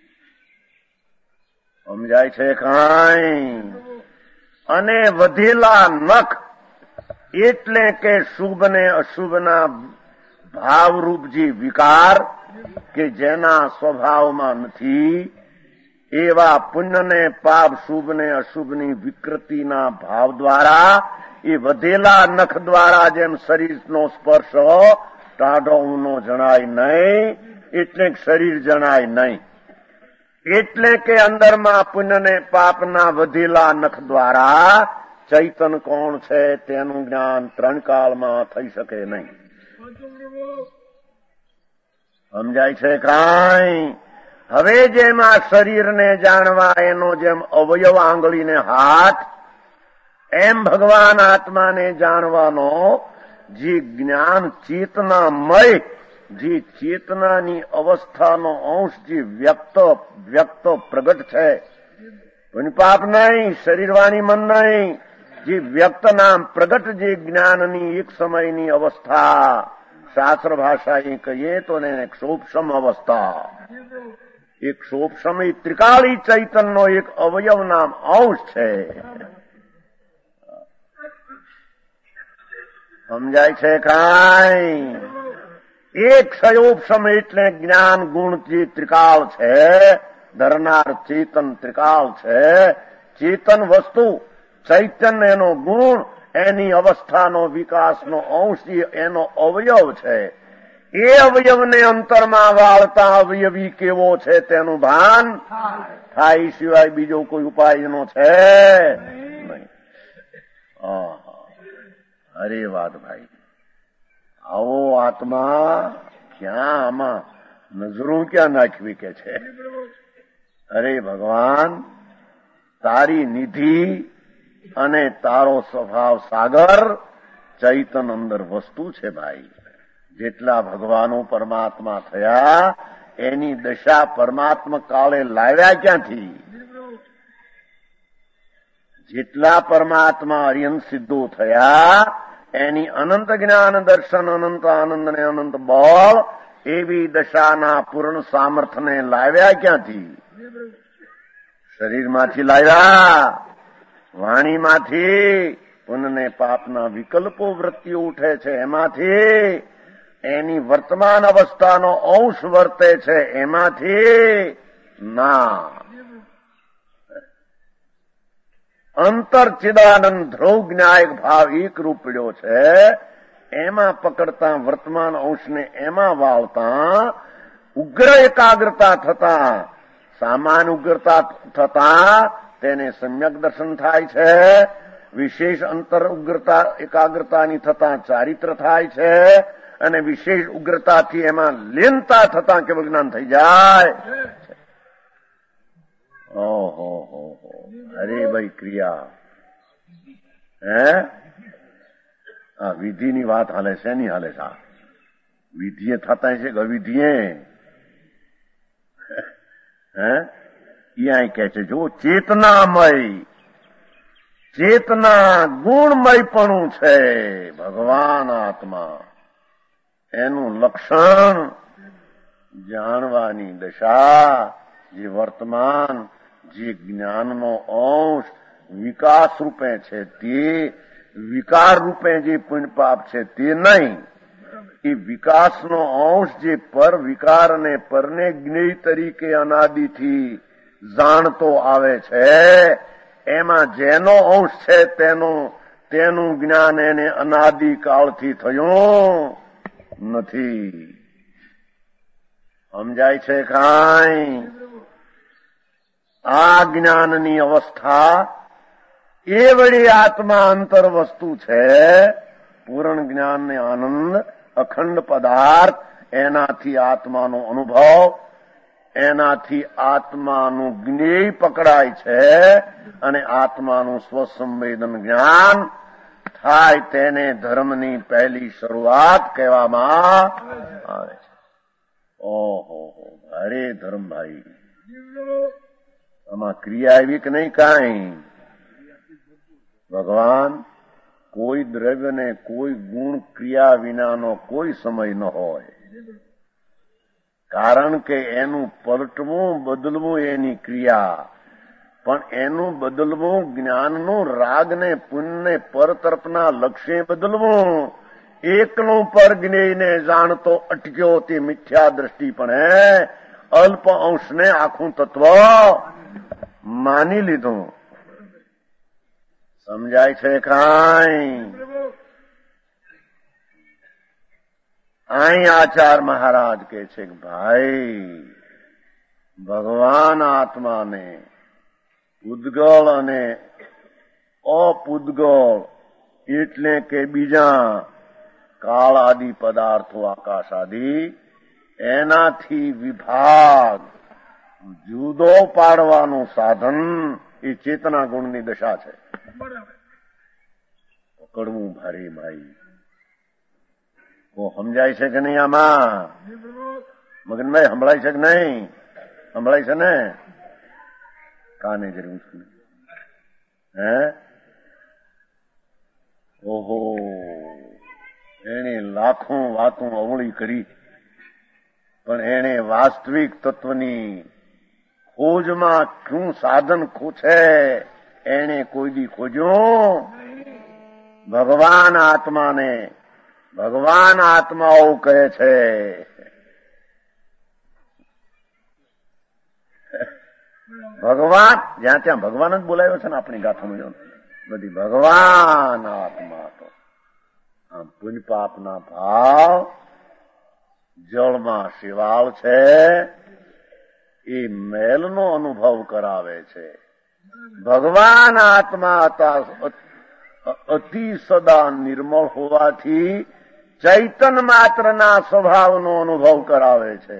સમજાય છે કાંઈ? અને વધેલા નખ એટલે કે શુભ ને અશુભના ભાવરૂપ જે વિકાર કે જેના સ્વભાવમાં નથી એવા પુણ્ય ને પાપ, શુભ ને અશુભની વિકૃતિના ભાવ દ્વારા એ વધેલા નખ દ્વારા જેમ શરીરનો સ્પર્શ ટાઢો ઊનો જણાય નહીં એટલે શરીર જણાય નહીં. એટલે કે અંદરમાં પુણ્ય ને પાપના વધેલા નખ દ્વારા ચૈતન કોણ છે તેનું જ્ઞાન ત્રણ કાળમાં થઈ શકે નહીં. સમજાય છે કાંઈ? હવે જેમ આ શરીરને જાણવા એનો જેમ અવયવ આંગળીને હાથ, એમ ભગવાન આત્માને જાણવાનો જે જ્ઞાન ચેતનામય, જે ચેતનાની અવસ્થાનો અંશ જે વ્યક્ત વ્યક્ત પ્રગટ છે, પાપ નહીં, શરીર વાણી મન નહીં, જે વ્યક્ત નામ પ્રગટ જે જ્ઞાનની એક સમયની અવસ્થા, શાસ્ત્ર ભાષા એ કહીએ તો ને એક સૂક્ષ્મ અવસ્થા, એક સૂક્ષ્મ ત્રિકાળી ચૈતનનો એક અવયવ નામ અંશ છે. સમજાય છે કાંઈ? એક ક્ષયોપશમ એટલે જ્ઞાન ગુણ જે ત્રિકાળ છે, ધરનાર ચેતન ત્રિકાળ છે. ચેતન વસ્તુ, ચૈતન્ય એનો ગુણ, એની અવસ્થાનો વિકાસનો અંશ એનો અવયવ છે. એ અવયવને અંતરમાં વાળતા અવયવી કેવો છે તેનું ભાન થાય સિવાય બીજો કોઈ ઉપાય એનો છે નહીં. અરે વાત ભાઈ, આવો આત્મા ક્યાં આમાં નજરો ક્યાં નાખવી કે છે? અરે ભગવાન, તારી નિધિ અને તારો સ્વભાવ સાગર ચૈતન અંદર વસ્તુ છે ભાઈ. જેટલા ભગવાનો પરમાત્મા થયા એની દશા પરમાત્મા કાળે લાવ્યા ક્યાંથી? જેટલા પરમાત્મા અરિયંત સિદ્ધો થયા એની અનંત જ્ઞાન દર્શન, અનંત આનંદ ને અનંત બળ એવી દશાના પૂર્ણ સામર્થ્યને લાવ્યા ક્યાંથી? શરીરમાંથી લાવ્યા, વાણીમાંથી. પુણ્ય પાપના વિકલ્પો વૃત્તિઓ ઉઠે છે એમાંથી, એની વર્તમાન અવસ્થાનો અંશ વર્તે છે એમાંથી ના. અંતર ચિદાનંદ ધ્રુવ જ્ઞાયક ભાવ એક રૂપડ્યો છે, એમાં પકડતા વર્તમાન અંશને એમાં વાવતા ઉગ્ર એકાગ્રતા થતા, સામાન ઉગ્રતા થતા તેને સમ્યક દર્શન થાય છે. વિશેષ અંતર ઉગ્રતા એકાગ્રતાની થતા ચારિત્ર થાય છે, અને વિશેષ ઉગ્રતાથી એમાં લીનતા થતા કેવળ જ્ઞાન થઈ જાય. ઓહો હો હો, અરે ભાઈ ક્રિયા હે આ વિધિની વાત હાલે છે, નહીં હાલે છે? વિધિએ થતા છે કે અવિધિએ? હે અહીંયા કે છે જો ચેતનામય, ચેતના ગુણમયપણું છે ભગવાન આત્મા, એનું લક્ષણ જાણવાની દશા, જે વર્તમાન જે જ્ઞાનનો અંશ વિકાસ રૂપે છે તે, વિકાર રૂપે જે પુણ્ય પાપ છે તે નહીં. એ વિકાસનો અંશ જે પર વિકાર અને પરને જ્ઞેય તરીકે અનાદિથી જાણતો આવે છે, એમાં જેનો અંશ છે તેનું તેનું જ્ઞાન એને અનાદિકાળથી થયું નથી. સમજાય છે કાંઈ? આ જ્ઞાનની અવસ્થા એ વળી આત્મા અંતર વસ્તુ છે. પૂર્ણ જ્ઞાન ને આનંદ અખંડ પદાર્થ, એનાથી આત્માનો અનુભવ, એનાથી આત્માનું જ્ઞેય પકડાય છે અને આત્માનું સ્વસંવેદન જ્ઞાન થાય. તેને ધર્મની પહેલી શરૂઆત કહેવામાં આવે છે. ઓહો અરે ધર્મભાઈ, આમાં ક્રિયા આવી કે નહીં? કાંઈ ભગવાન કોઈ દ્રવ્ય ને કોઈ ગુણ ક્રિયા વિનાનો કોઈ સમય ન હોય. કારણ કે એનું પલટવું બદલવું એની ક્રિયા, પણ એનું બદલવું જ્ઞાનનું રાગને પુણ્યને પર તરફના લક્ષ્ય બદલવું. એકનું પર જ્ઞેયને જાણતો અટક્યો તે મિથ્યા દ્રષ્ટિ પણ અલ્પ અંશને આખું તત્વ માની લીધું. સમજાય છે કાંઈ? અહીં આચાર્ય મહારાજ કે છે કે ભાઈ, ભગવાન આત્માને પૂદગળ અને અપૂદગળ એટલે કે બીજા કાળ આદિ પદાર્થો, આકાશ આદિ, એનાથી વિભાગ જુદો પાડવાનું સાધન એ ચેતના ગુણની દશા છે. પકડવું ભારે ભાઈ. ઓ સમજાય છે કે નહીં? આમાં મગનભાઈ સંભળાય છે કે નહીં? સંભળાય છે ને? કાને જરૂર છે? હે ઓહો, એને લાખો વાતો અવળી કરી, પણ એને વાસ્તવિક તત્વની ખોજમાં શું સાધન છે એને કોઈ દી ખોજ્યું? ભગવાન આત્માને ભગવાન આત્માઓ કહે છે. ભગવાન જ્યાં ત્યાં ભગવાન જ બોલાયો છે ને આપણી ગાથામાં બધી. ભગવાન આત્મા તો આમ પુણ્ય પાપના ભાવ જળમાં શિવાળ છે, એ મેલનો અનુભવ કરાવે છે. ભગવાન આત્મા હતા અતિ સદા નિર્મળ હોવાથી ચૈતન માત્રના સ્વભાવનો અનુભવ કરાવે છે.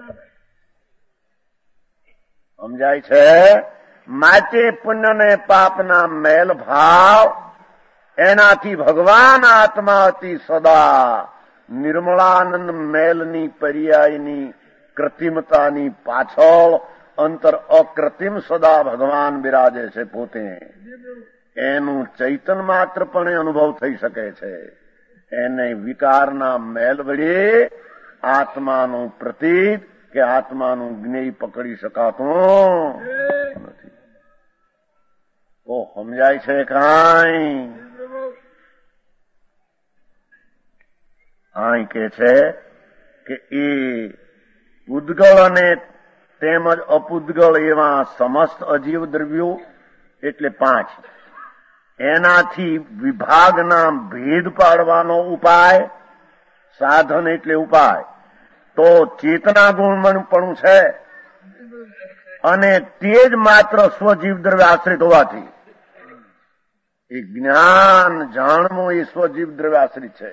સમજાય છે? માટે પુણ્ય ને પાપના મેલ ભાવ એનાથી ભગવાન આત્મા અતિ સદા નિર્મળાનંદ મેલની પર્યાયની કૃત્રિમતાની પાછળ અંતર અકૃત્રિમ સદા ભગવાન બિરાજે છે પોતે. એનું ચૈતન માત્રપણે અનુભવ થઈ શકે છે. એને વિકારના મેલ વડે આત્માનું પ્રતીત કે આત્માનું જ્ઞેય પકડી શકાતું નથી. તો સમજાય છે કાંઈ? અહીં કે છે કે એ ઉદ્ગળ અને તેમજ અપુદ્ગળ એવા સમસ્ત અજીવ દ્રવ્યો એટલે પાંચ, એનાથી વિભાગના ભેદ પાડવાનો ઉપાય, સાધન એટલે ઉપાય તો ચેતના ગુણમણપણું છે. અને તે જ માત્ર સ્વજીવ દ્રવ્ય આશ્રિત હોવાથી એ જ્ઞાન જાણવું એ સ્વજીવ દ્રવ્ય આશ્રિત છે.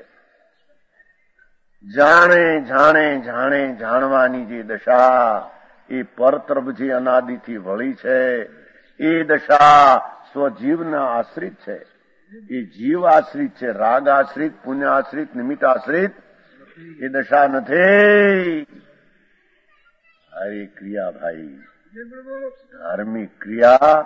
જાણે જાણે જાણે જાણવાની જે દશા એ પરતરફ જે અનાદિથી વળી છે એ દશા સ્વજીવના આશ્રિત છે. એ જીવ આશ્રિત છે. રાગ આશ્રિત, પુણ્ય આશ્રિત, નિમિત્ત આશ્રિત એ દશા નથી. સારી ક્રિયા ભાઈ, ધાર્મિક ક્રિયા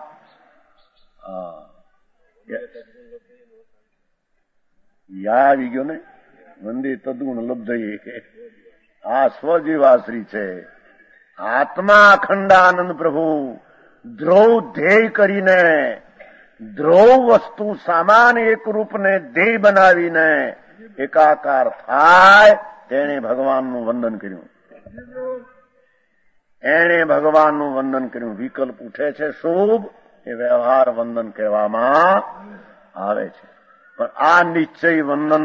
યા આવી ગયો ને મંદિર તદગુણ લબ્ધ. આ સ્વજીવાશ્રી છે. આત્મા અખંડાનંદ પ્રભુ ધ્રુવ ધ્યેય કરીને ધ્રુવ વસ્તુ સામાન એક રૂપને ધ્યેય બનાવીને એકાકાર થાય તેણે ભગવાનનું વંદન કર્યું. એણે ભગવાનનું વંદન કર્યું. વિકલ્પ ઉઠે છે શુભ, એ વ્યવહાર વંદન કહેવામાં આવે છે. પણ આ નિશ્ચય વંદન,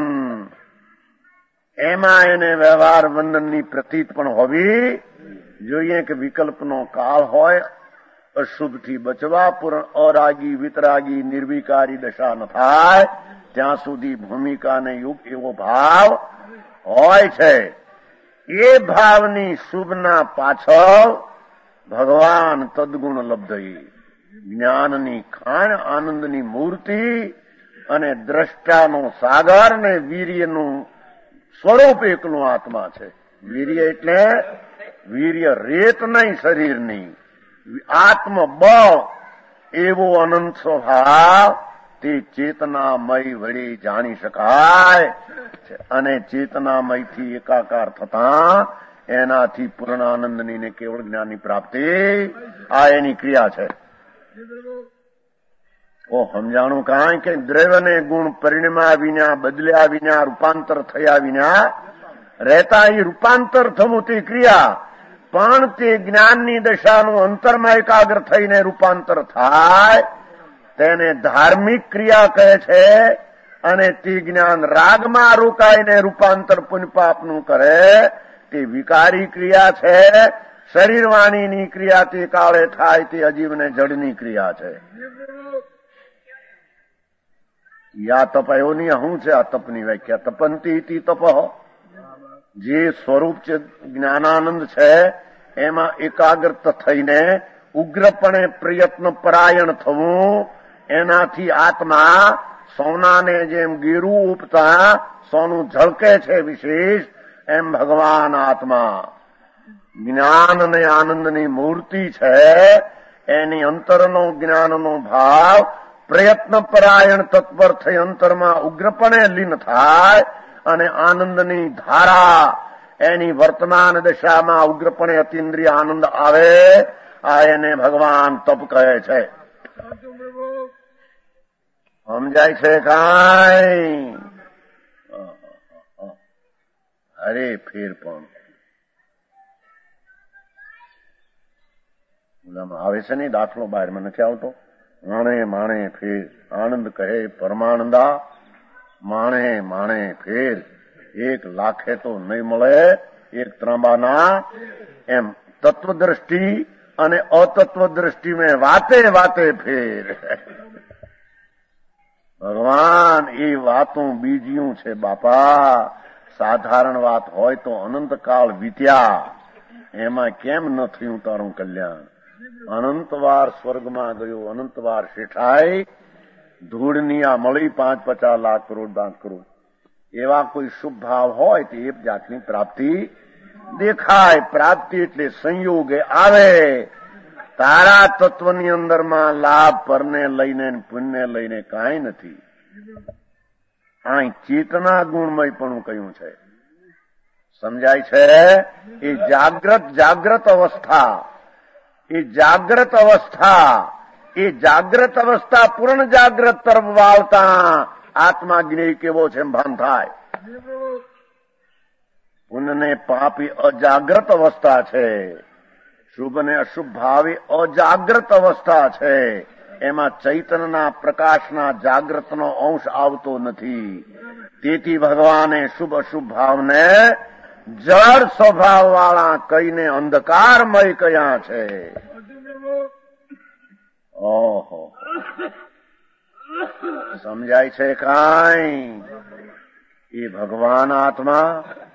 એમાં એને વ્યવહાર વંદનની પ્રતીત પણ હોવી જોઈએ કે વિકલ્પનો કાળ હોય, અશુભથી બચવા, પૂર્ણ અરાગી વિતરાગી નિર્વિકારી દશા ન થાય ત્યાં સુધી ભૂમિકાને યુગ એવો ભાવ હોય છે. એ ભાવની શુભના પાછળ ભગવાન તદગુણ લબ્ધઈ, જ્ઞાનની ખાણ, આનંદની મૂર્તિ અને દ્રષ્ટાનો સાગર ને વીર્યનું સ્વરૂપ એકલું આત્મા છે. વીર્ય એટલે વીર્ય રેત નહીં, શરીરની આત્મબળ એવો અનંત સ્વભાવ તે ચેતનામય વડે જાણી શકાય અને ચેતનામયથી એકાકાર થતા એનાથી પૂર્ણ આનંદની ને કેવળ જ્ઞાનની પ્રાપ્તિ, આ એની ક્રિયા છે. ઓ સમજાણું કાંઈ કે દ્રવ્યને ગુણ પરિણમ્યા વિના, બદલ્યા વિના, રૂપાંતર થયા વિના રહેતા એ રૂપાંતર થવું તે ક્રિયા, પણ તે જ્ઞાનની દશાનું અંતરમાં એકાગ્ર થઈને રૂપાંતર થાય તેને ધાર્મિક ક્રિયા કહે છે. અને તે જ્ઞાન રાગમાં રોકાઈને રૂપાંતર પુણ્યપાપનું કરે તે વિકારી ક્રિયા છે. શરીર વાણીની ક્રિયા તે કાળે થાય તે અજીવને જડની ક્રિયા છે. યા તપયોની શું છે આ તપની વ્યાખ્યા? તપંતી ઇતિ તપ, જે સ્વરૂપ છે જ્ઞાનાનંદ છે એમાં એકાગ્રત થઈને ઉગ્રપણે પ્રયત્ન પરાયણ થવું, એનાથી આત્મા સોનાને જેમ ગીરું ઉપતા સોનું ઝળકે છે વિશેષ, એમ ભગવાન આત્મા જ્ઞાન અને આનંદની મૂર્તિ છે. એની અંતરનો જ્ઞાનનો ભાવ પ્રયત્ન પરાયણ તત્પર થઈ અંતરમાં ઉગ્રપણે લીન થાય અને આનંદની ધારા એની વર્તમાન દશામાં ઉગ્રપણે અતિન્દ્રિય આનંદ આવે, આ એને ભગવાન તપ કહે છે. સમજાય છે કાંઈ? અરે ફેર પણ ઓલામાં આવે છે ને દાખલો, બહારમાં નથી આવતો. માણે માણે ફેર આનંદ કહે પરમાનંદા, માણે માણે ફેર એક લાખે તો નહીં મળે એક ત્રાંબાના. એમ તત્વદ્રષ્ટિ અને અતત્વ દ્રષ્ટિ મેં વાતે વાતે ફેર. ભગવાન એ વાતું બીજ્યું છે બાપા. સાધારણ વાત હોય તો અનંતકાળ વીત્યા, એમાં કેમ ન થયું તારું કલ્યાણ? અનંતવાર સ્વર્ગમાં ગયો, અનંતવાર શેઠાઈ, ધૂળની આ મળી પાંચ પચાસ લાખ કરોડ પાંચ કરોડ એવા કોઈ શુભ ભાવ હોય તો એક જાતની પ્રાપ્તિ દેખાય. પ્રાપ્તિ એટલે સંયોગે આવે. તારા તત્વની અંદરમાં લાભ પરને લઈને પુણ્યને લઈને કાંઈ નથી. અહીં ચેતના ગુણમય પણ કહ્યું છે. સમજાય છે? એ જાગ્રત જાગ્રત અવસ્થા, એ જાગ્રત અવસ્થા, એ જાગ્રત અવસ્થા પૂર્ણ જાગ્રત તરફ વાળતા આત્મા જ્ઞેય કેવો છે એમ ભાન થાય. પુણ્યને પાપી અજાગ્રત અવસ્થા છે, શુભ ને અશુભ ભાવી અજાગ્રત અવસ્થા છે. એમાં ચૈતન્યના પ્રકાશના જાગ્રતનો અંશ આવતો નથી. તેથી ભગવાને શુભ અશુભ ભાવને જળ સ્વભાવ વાળા કહીને અંધકારમય કયા છે. ઓહો, સમજાય છે કાંઈ? એ ભગવાન આત્મા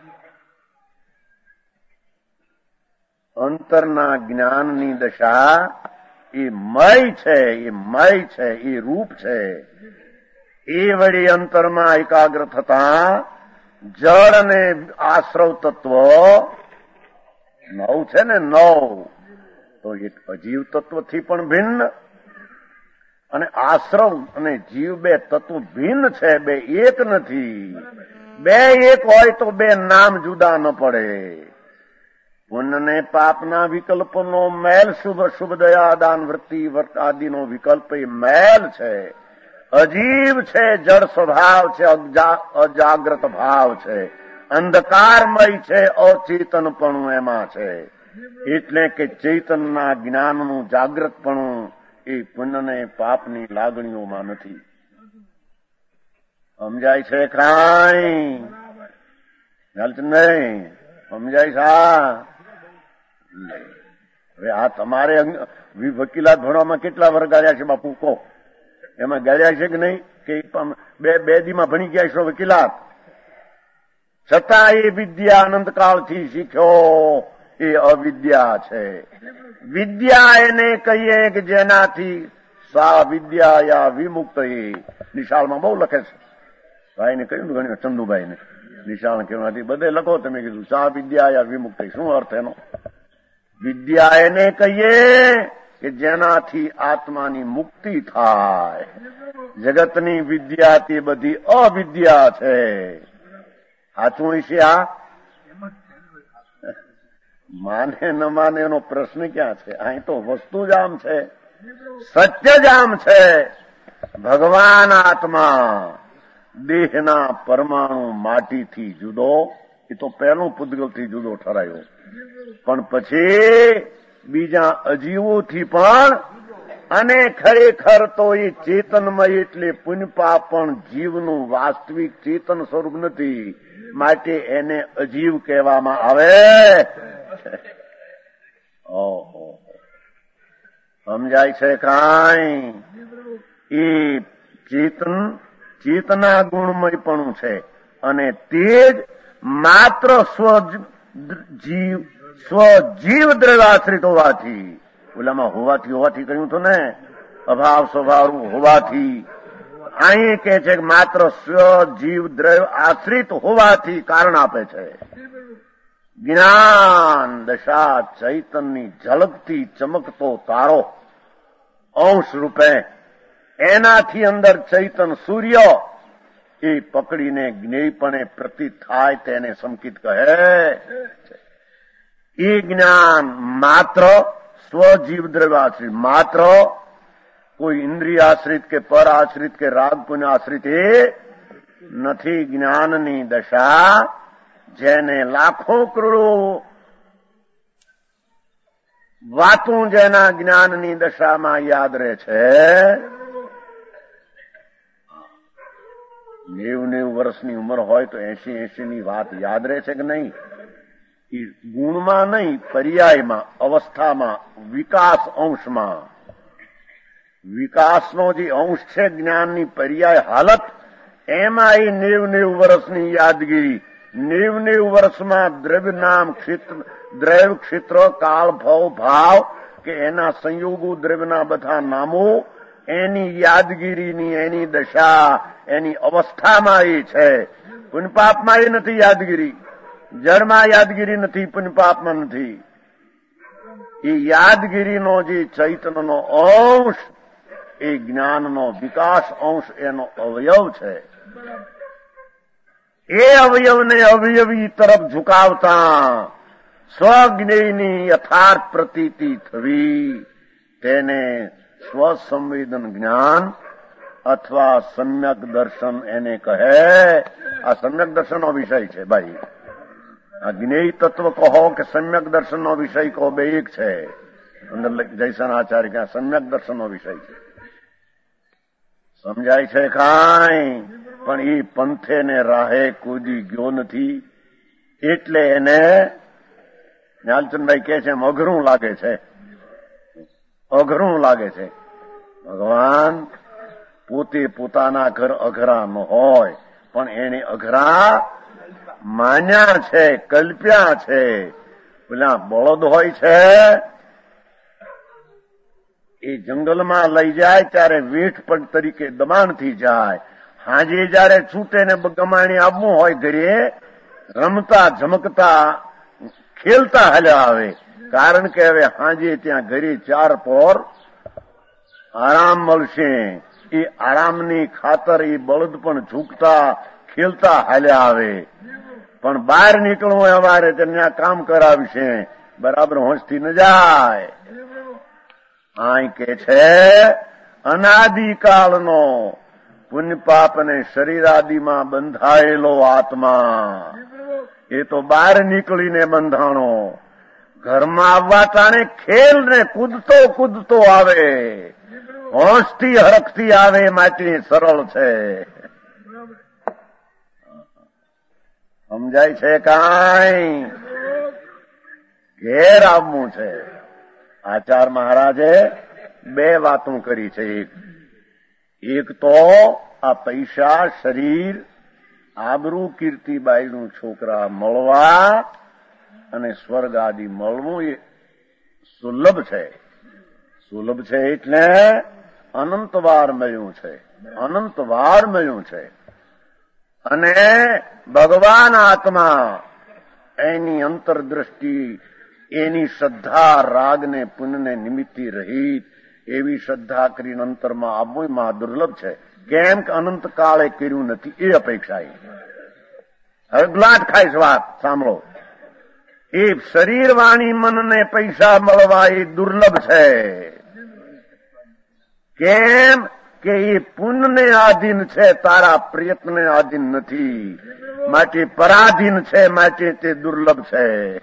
અંતરના જ્ઞાનની દશા એ મય છે, એ મય છે, એ રૂપ છે. એ વળી અંતરમાં એકાગ્ર થતા જળ અને આશ્રવ તત્વ નવ છે ને, નવ તો એક અજીવ તત્વથી પણ ભિન્ન અને આશ્રવ અને જીવ બે તત્વ ભિન્ન છે, બે એક નથી. બે એક હોય તો બે નામ જુદા ન પડે. પુણ્ય ને પાપના વિકલ્પનો મેલ, શુભ શુભ દયા દાન વૃત્તિ આદિનો વિકલ્પ એ મેલ છે. અજીવ છે, જળ સ્વભાવ છે, અજાગ્રત ભાવ છે, અંધકારમય છે, અચેતનપણું એમાં છે. એટલે કે ચૈતનના જ્ઞાનનું જાગ્રતપણું એ પુણ્યને પાપની લાગણીઓમાં નથી. સમજાય છે કાંઈ? નહીં સમજાય છે? હવે આ તમારે વકીલાત ભણવામાં કેટલા વર્ષ ગાળ્યા છે બાપુ કહો? એમાં ગાળ્યા છે કે નહીં? કે બે બે દીમાં ભણી ગયા છો વકીલાત? છતાં એ વિદ્યા અનંતકાળથી શીખ્યો એ અવિદ્યા છે. વિદ્યા એને કહીએ કે જેનાથી સા વિદ્યા યા વિમુક્ત. એ નિશાળમાં બહુ લખે છે. ભાઈને કહ્યું ઘણી ચંદુભાઈને નિશાળ કહેવાથી બધે લખો તમે કીધું સા વિદ્યા યા વિમુક્ત. શું અર્થ એનો? વિદ્યા એને કહીએ કે જેનાથી આત્માની મુક્તિ થાય. જગતની વિદ્યા તે બધી અવિદ્યા છે. સાચું છે આ? માને ન માને એનો પ્રશ્ન ક્યાં છે? અહીં તો વસ્તુ જ આમ છે, સત્ય જ આમ છે. ભગવાન આત્મા દેહના પરમાણુ માટીથી જુદો, એ તો પહેલું પૂતગલથી જુદો ઠરાયો, પણ પછી બીજા અજીવોથી પણ, અને ખરેખર તો એ ચેતનમય એટલે પુણ્યપાપ પણ જીવનું વાસ્તવિક ચેતન સ્વરૂપ નથી, માટે એને અજીવ કહેવામાં આવે. ઓહો, સમજાય છે કાંઈ? એ ચેતન ચેતના ગુણમયપણું છે, અને તે જ માત્ર સ્વ જીવ સ્વજીવ દ્રવ્યાશ્રિત હોવાથી, ઓલામાં હોવાથી હોવાથી કહ્યું હતું ને, અભાવ સ્વભાવ હોવાથી, અહીં કે છે કે માત્ર સ્વજીવ દ્રવ્ય આશ્રિત હોવાથી કારણ આપે છે. જ્ઞાન દશા ચૈતનની ઝલકથી ચમકતો તારો અંશ રૂપે, એનાથી અંદર ચૈતન સૂર્ય એ પકડીને જ્ઞેયપણે પ્રતીત થાય તેને સંકિત કહે. એ જ્ઞાન માત્ર સ્વજીવ દ્રવ્યાશ્રિત, માત્ર કોઈ ઇન્દ્રિય આશ્રિત કે પર આશ્રિત કે રાગ પુણ્ય આશ્રિત એ નથી. જ્ઞાનની દશા જેને લાખો કરોડો વાતું જેના જ્ઞાનની દશામાં યાદ રહે છે, નેવું નેવું વર્ષની ઉંમર હોય તો એસી એસી ની વાત યાદ રહે છે કે નહીં? એ ગુણમાં નહીં, પર્યાયમાં, અવસ્થામાં, વિકાસ અંશમાં. વિકાસનો જે અંશ છે જ્ઞાનની પર્યાય હાલત, એમાં એ નેવ નેવ વર્ષની યાદગીરી, નેવ નેવ વર્ષમાં દ્રવ્ય નામ ક્ષેત્ર, દ્રવ્ય ક્ષેત્ર, કાળ, ભવ, ભાવ કે એના સંયોગો, દ્રવ્યના બધા નામો, એની યાદગીરીની એની દશા, એની અવસ્થામાં એ છે. પુણ્યપાપમાં એ નથી યાદગીરી, જળમાં યાદગીરી નથી, પુણ્યપાપમાં નથી. એ યાદગીરીનો જે ચૈતન્યનો અંશ, એ જ્ઞાનનો વિકાસ અંશ, એનો અવયવ છે. એ અવયવને અવયવી તરફ ઝુકાવતા સ્વજ્ઞેયની યથાર્થ પ્રતીતિ થવી, તેને સ્વસંવેદન જ્ઞાન અથવા સમ્યક દર્શન એને કહે. આ સમ્યક દર્શનનો વિષય છે ભાઈ. આ જ્ઞેય તત્વ કહો કે સમ્યક દર્શનનો વિષય કહો, બે એક છે. અંદર જયસન આચાર્ય કે સમ્યક દર્શનનો વિષય છે. સમજાય છે કાંઈ? પણ એ પંથે ને રાહે કૂદી ગયો નથી, એટલે એને જ્ઞાનચંદભાઈ કહે છે અઘરું લાગે છે, અઘરું લાગે છે. ભગવાન પોતે પોતાના ઘર અઘરા ન હોય, પણ એને અઘરા માન્યા છે, કલ્પ્યા છે. પેલા બળદ હોય છે, એ જંગલમાં લઈ જાય ત્યારે વેઠ પણ તરીકે દબાણથી જાય. હાજે જયારે છૂટે ને ગમાણી આવવું હોય ઘરે, રમતા ઝમકતા ખેલતા હાલ્યા આવે. કારણ કે હવે હાજે ત્યાં ઘરે ચાર પોર આરામ મળશે. એ આરામની ખાતર એ બળદ પણ ઝૂકતા ખેલતા હાલ્યા આવે. પણ બહાર નીકળવું હોય અમારે ત્યાં કામ કરાવશે, બરાબર હોંશથી ન જાય. આ કે છે અનાદિકાળનો પુણ્ય પાપ અને શરીર આદિમાં બંધાયેલો આત્મા એ તો બહાર નીકળીને બંધાણો. ઘરમાં આવવા ટાણે ખેલ ને કૂદતો કૂદતો આવે, હોંશથી હરખથી આવે માટે સરળ છે. સમજાય છે કાંઈ? ઘેર આવવું છે. આચાર મહારાજે બે વાતો કરી છે. એક એક તો આ પૈસા, શરીર, આબરૂ, કીર્તિબાઈનું છોકરા મળવા અને સ્વર્ગ આદિ મળવું એ સુલભ છે. સુલભ છે એટલે અનંતવાર મળ્યું છે, અનંતવાર મળ્યું છે. અને ભગવાન આત્મા એની અંતરદ્રષ્ટિ, એની શ્રદ્ધા રાગને પુણ્યને નિમિત્તી રહિત એવી શ્રદ્ધા કરીને અંતરમાં આવવું માં દુર્લભ છે. કેમ કે અનંત કાળે કર્યું નથી એ અપેક્ષા. હવે ગ્લાટ ખાઈશ વાત સાંભળો. એ શરીર, વાણી, મનને પૈસા મળવા એ દુર્લભ છે. કેમ કે એ પુણ્યને આધીન છે, તારા પ્રયત્નને આધીન નથી. માટે પરાધીન છે, માટે તે દુર્લભ છે.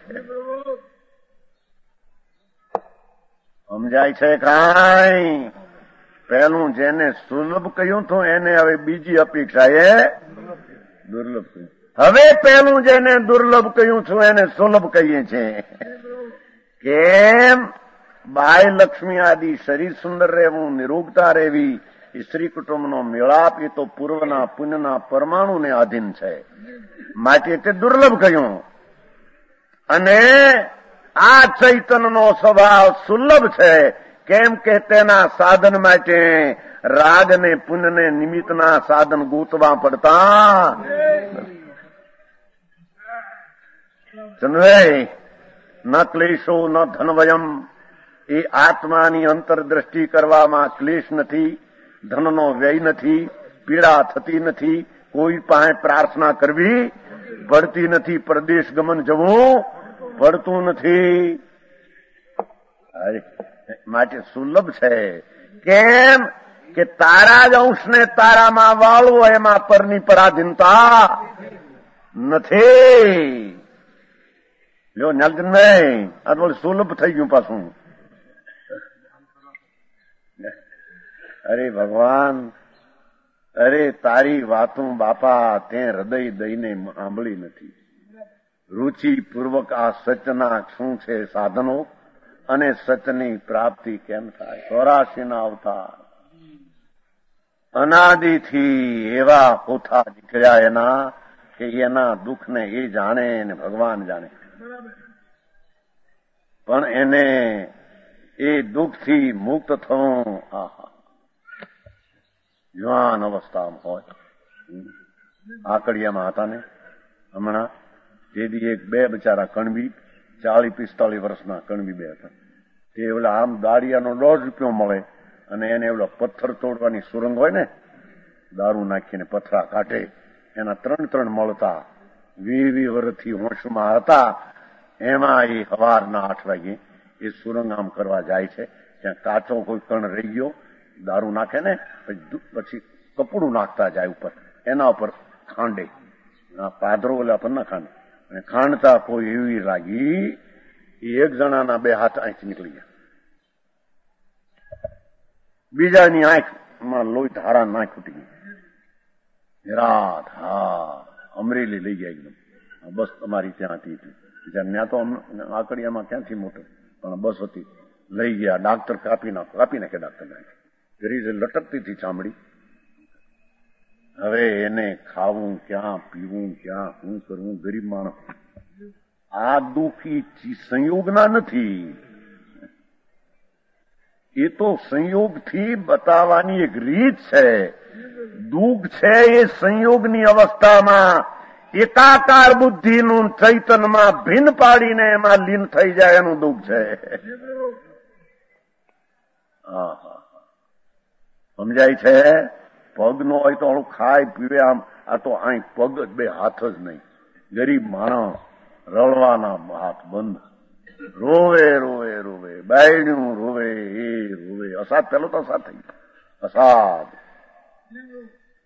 સમજાય છે કાંઈ? પહેલું જેને સુલભ કહ્યું હતું એને હવે બીજી અપેક્ષા એ દુર્લભ કહ્યું. હવે પહેલું જેને દુર્લભ કહ્યું છું એને સુલભ કહીએ છીએ. કેમ? બાય લક્ષ્મી આદિ શરીર સુંદર રહેવું, નિરોગતા રહેવી, સ્ત્રી કુટુંબનો મેળાપ એ તો પૂર્વના પુણ્યના પરમાણુને આધીન છે. માટે તે દુર્લભ કહ્યું. અને આ ચૈતનનો સ્વભાવ સુલભ છે. કેમ કે તેના સાધન માટે રાગ ને પુણ્યને નિમિત્તના સાધન ગોતવા પડતા. ચંદ્રભાઈ, ન ક્લેશો ન ધનવયમ, એ આત્માની અંતરદ્રષ્ટિ કરવામાં ક્લેશ નથી, ધનનો વ્યય નથી, પીડા થતી નથી, કોઈ પાસે પ્રાર્થના કરવી પડતી નથી, પરદેશ ગમન જવું પડતું નથી. માટે સુલભ છે. કેમ કે તારા જ અંશને તારામાં વાળવો, એમાં પરની પરાધીનતા નથી. લ્યો નલજન નહીં, આ તો સુલભ થઈ ગયું પાછું. અરે ભગવાન, અરે તારી વાતું બાપા તે હૃદય દઈને સાંભળી નથી. રુચિ પૂર્વક આ સચના શું છે સાધનો, અને સચની પ્રાપ્તિ કેમ થાય? ચોરાશી ના અવતાર અનાદિથી એવા પોથા નીકળ્યા એના કે એના દુઃખને એ જાણે ને ભગવાન જાણે. પણ એને એ દુઃખથી મુક્ત થવું આહા યુવાન અવસ્થામાં હોય. આકડિયામાં હતા ને હમણાં તેથી એક બે બચારા કણબી, ચાલીસ પિસ્તાલીસ વર્ષના કણબી બે હતા. તે ઓલા આમ દાળિયાનો દોઢ રૂપિયો મળે અને એને ઓલા પથ્થર તોડવાની સુરંગ હોય ને, દારૂ નાખીને પથરા કાઢે, એના ત્રણ ત્રણ મળતા. વી વી વર્ષથી હોશમાં હતા. એમાં એ સવારના આઠ વાગે એ સુરંગ આમ કરવા જાય છે. ત્યાં કાચો કોઈ કણ રહી ગયો, દારૂ નાખે ને પછી કપડું નાખતા જાય ઉપર, એના ઉપર ખાંડે, પાદરો ઓલા પર ના ખાંડે. અને ખાંડતા કોઈ એવી લાગી, એક જણાના બે હાથ અહીંથી નીકળી ગયા, બીજાની આંખમાં લોહી ધારા નાખ ફૂટી ગઈ. રાત હા અમરેલી લઈ ગયા એકદમ. બસ તમારી ત્યાં હતી એટલી. ત્યાં તો આકડિયામાં ક્યાંથી મોટો, પણ બસ હતી. લઈ ગયા, ડાક્ટર કાપી નાખો, કાપી નાખે ડાક્ટર નાખે. ગરીબ લટકતી હતી ચામડી. હવે એને ખાવું ક્યાં, પીવું ક્યાં, શું કરવું? ગરીબ માણસ. આ દુઃખી સંયોગના નથી, એ તો સંયોગથી બતાવવાની એક રીત છે. દુઃખ છે એ સંયોગની અવસ્થામાં એકાકાર બુદ્ધિનું ચૈતનમાં ભિન્ન પાડીને એમાં લીન થઈ જાય એનું દુઃખ છે. સમજાય છે? પગ નો હોય તો ખાય પીવે આમ, આ તો અહીં પગ જ બે હાથ જ નહીં. ગરીબ માણસ રળવાના હાથ બંધ, રોવે રોવે રોવે, બાયણું રોવે, એ રોવે. અસાદ પેલો તો અસાદ થઈ ગયો, અસાદ.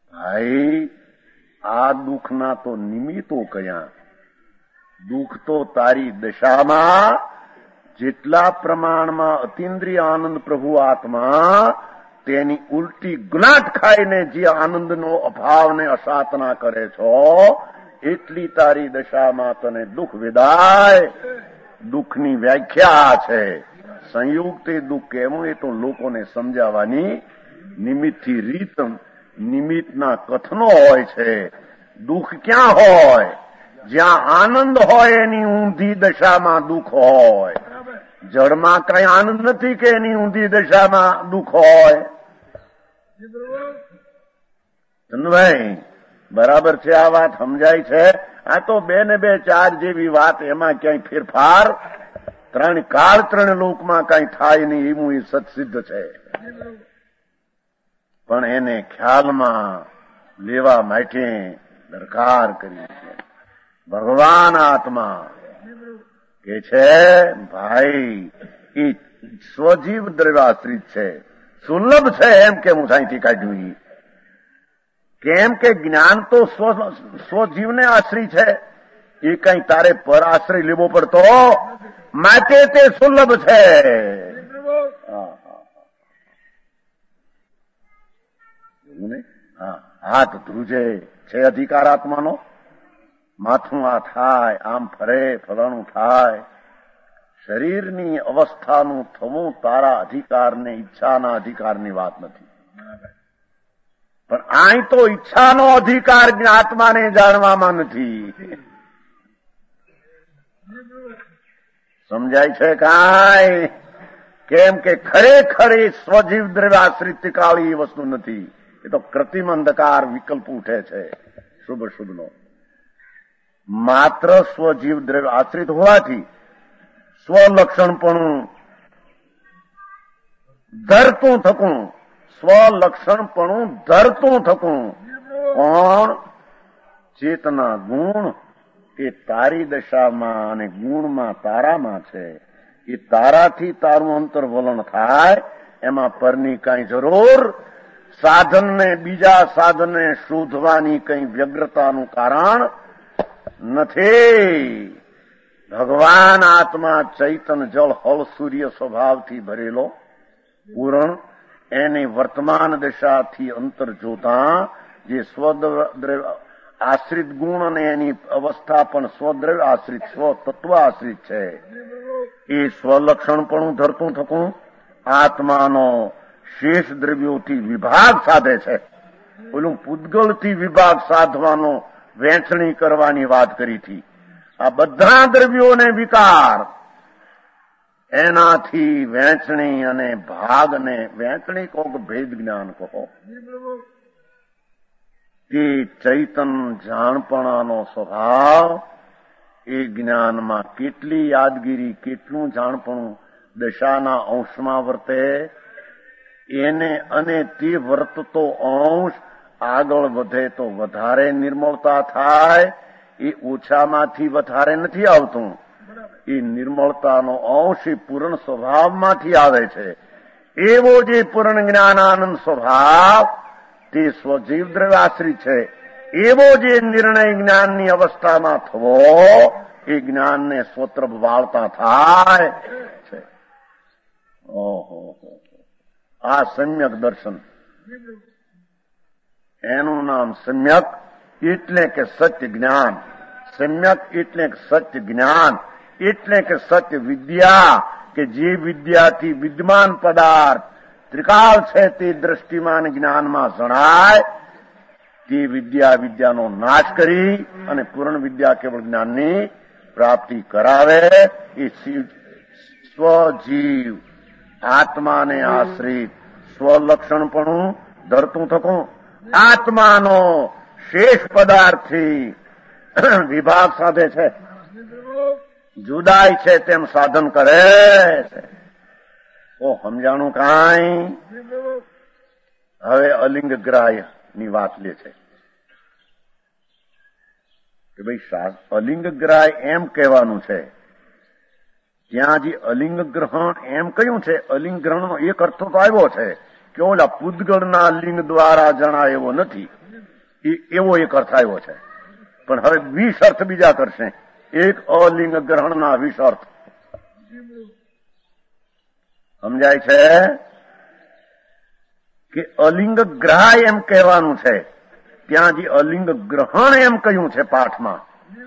ભાઈ આ દુઃખના તો નિમિત્તો કયા? દુઃખ તો તારી દશામાં જેટલા પ્રમાણમાં અતિન્દ્રિય આનંદ પ્રભુ આત્મા તેની ઉલટી ગુનાટ ખાઈને જે આનંદનો અભાવને અસાતના કરે છો એટલી તારી દશામાં તને દુઃખ વિદાય. દુઃખની વ્યાખ્યા છે સંયુક્ત દુઃખ કેવું એ તો લોકોને સમજાવવાની નિમિત્તથી રીત નિમિત્તના કથનો હોય છે. દુઃખ ક્યાં હોય? જ્યાં આનંદ હોય એની ઊંધી દશામાં દુઃખ હોય. જળમાં કઈ આનંદ નથી કે એની ઊંધી દશામાં દુઃખ હોય. ચંદભાઈ બરાબર છે આ વાત? સમજાય છે? આ તો બે ને બે ચાર જેવી વાત, એમાં ક્યાંય ફેરફાર ત્રણ કાળ ત્રણ લોકમાં કઈ થાય નહીં એવું એ સત્સિદ્ધ છે. પણ એને ખ્યાલમાં લેવા માટે દરકાર કરી છે. ભગવાન આત્મા કે છે ભાઈ એ સ્વજીવ દ્રવ્યાશ્રિત છે, સુલભ છે. એમ કે હું સાહીથી કાઢ્યું કેમ કે જ્ઞાન તો સ્વજીવને આશ્રય છે. એ કઈ તારે પર આશ્રય લેવો પડતો માટે તે સુલભ છે. હા, હાથ ધ્રુજે છે અધિકાર આત્માનો. માથું આ થાય, આમ ફરે, ફલાણું થાય. શરીરની અવસ્થાનું થવું તારા અધિકારને ઈચ્છાના અધિકારની વાત નથી. પણ અહીં તો ઈચ્છાનો અધિકાર આત્માને જાણવામાં નથી. સમજાય છે કાંઈ? કેમ કે ખરેખર એ સ્વજીવ દ્રવ્યાશ્રિત કાળી વસ્તુ નથી. એ તો કૃત્રિમ અંધકાર વિકલ્પ ઉઠે છે શુભ શુભનો. માત્ર સ્વજીવ દ્રવ્ય આશ્રિત હોવાથી સ્વલક્ષણપણું ધરતું થકું, સ્વલક્ષણપણું ધરતું થકું પણ ચેતના ગુણ એ તારી દશામાં અને ગુણમાં તારામાં છે. એ તારાથી તારું અંતર્વલણ થાય એમાં પરની કઈ જરૂર સાધનને બીજા સાધનને શોધવાની કઈ વ્યગ્રતાનું કારણ નથી. ભગવાન આત્મા ચૈતન જળ હળ સૂર્ય સ્વભાવથી ભરેલો પૂરણ એની વર્તમાન દશાથી અંતર જોતા જે સ્વદ્રવ્ય આશ્રિત ગુણ અને એની અવસ્થા પણ સ્વદ્રવ્ય આશ્રિત સ્વ તત્વ આશ્રિત છે. એ સ્વલક્ષણપણું ધરતું થકું આત્માનો શેષ દ્રવ્યોથી વિભાગ સાધે છે. ઓલું પૂતગલથી વિભાગ સાધવાનો વહેંચણી કરવાની વાત કરી હતી. આ બધા દ્રવ્યોને વિકાર એનાથી વહેંચણી અને ભાગને વહેંચણી કહો કે ભેદ જ્ઞાન કહો તે ચૈતન જાણપણાનો સ્વભાવ એ જ્ઞાનમાં કેટલી યાદગીરી, કેટલું જાણપણું દશાના અંશમાં વર્તે એને અને તે વર્તતો અંશ આગળ વધે તો વધારે નિર્મળતા થાય. એ ઓછામાંથી વધારે નથી આવતું. એ નિર્મળતાનો અંશ એ પૂર્ણ સ્વભાવમાંથી આવે છે. એવો જે પૂર્ણ જ્ઞાનાનંદ સ્વભાવ તે સ્વજીવ દ્રવ્યાશ્રિત છે. એવો જે નિર્ણય જ્ઞાનની અવસ્થામાં થવો એ જ્ઞાનને સ્વતરફ વાળતા થાય છે. ઓહો, આ સમ્યક દર્શન, એનું નામ સમ્યક એટલે કે સત્ય જ્ઞાન. સમ્યક એટલે કે સત્ય જ્ઞાન એટલે કે સત્ય વિદ્યા, કે જે વિદ્યાથી વિદ્યમાન પદાર્થ ત્રિકાળ છે તે દ્રષ્ટિમાન જ્ઞાનમાં જણાય. તે વિદ્યા વિદ્યાનો નાશ કરી અને પૂર્ણ વિદ્યા કેવળ જ્ઞાનની પ્રાપ્તિ કરાવે. એ સ્વજીવ આત્માને આશ્રિત સ્વલક્ષણપણું ધરતું થકું આત્માનો શેષ પદાર્થથી વિભાગ સાધે છે, જુદાઈ છે તેમ સાધન કરે છે. ઓ સમજાણું કાંઈ? હવે અલિંગ ગ્રાહ્ય ની વાત લે છે કે ભાઈ અલિંગ ગ્રાહ્ય એમ કહેવાનું છે. ત્યાં જે અલિંગ ગ્રહણ એમ કહ્યું છે, અલિંગ ગ્રહણનો એક અર્થ તો આવ્યો છે કે ઓલા પૂતગળના લિંગ દ્વારા જણાય એવો નથી. એવો એક અર્થ આવ્યો છે. પણ હવે વીસ અર્થ બીજા કરશે. એક અલિંગ ગ્રહણના વીસ અર્થ સમજાય છે કે અલિંગ ગ્રાહ એમ કહેવાનું છે. ત્યાં જે અલિંગ ગ્રહણ એમ કહ્યું છે પાઠમાં,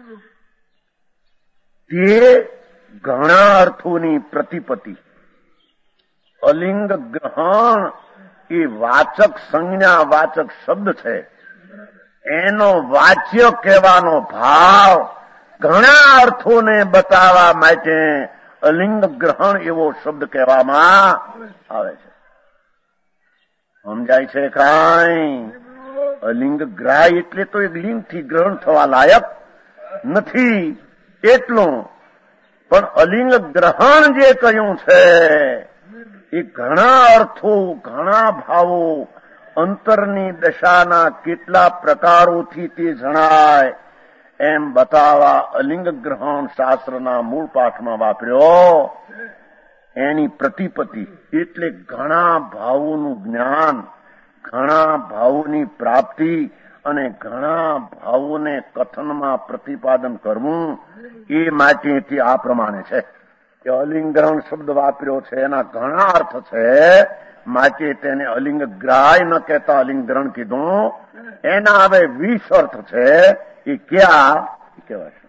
તે ઘણા અર્થોની પ્રતિપત્તિ. અલિંગ ગ્રહણ એ વાચક સંજ્ઞા વાચક શબ્દ છે. એનો વાચ્ય કહેવાનો ભાવ ઘણા અર્થોને બતાવવા માટે અલિંગ ગ્રહણ એવો શબ્દ કહેવામાં આવે છે. સમજાય છે કાંઈ? અલિંગ ગ્રાહ એટલે તો એક લિંગથી ગ્રહણ થવા લાયક નથી એટલું. પણ અલિંગ ગ્રહણ જે કહ્યું છે એ ઘણા અર્થો, ઘણા ભાવો, અંતરની દશાના કેટલા પ્રકારોથી તે જણાય એમ બતાવવા અલિંગ ગ્રહણ શાસ્ત્રના મૂળ પાઠમાં વાપર્યો. એની પ્રતિપત્તિ એટલે ઘણા ભાવોનું જ્ઞાન, ઘણા ભાવોની પ્રાપ્તિ અને ઘણા ભાવોને કથનમાં પ્રતિપાદન કરવું. એ માટેથી આ પ્રમાણે છે કે અલિંગ ગ્રહણ શબ્દ વાપર્યો છે, એના ઘણા અર્થ છે. માટે તેને અલિંગ ગ્રાહ ન કહેતા અલિંગ ગ્રહણ કીધું. એના હવે વીસ અર્થ છે. એ ક્યાં કહેવાય?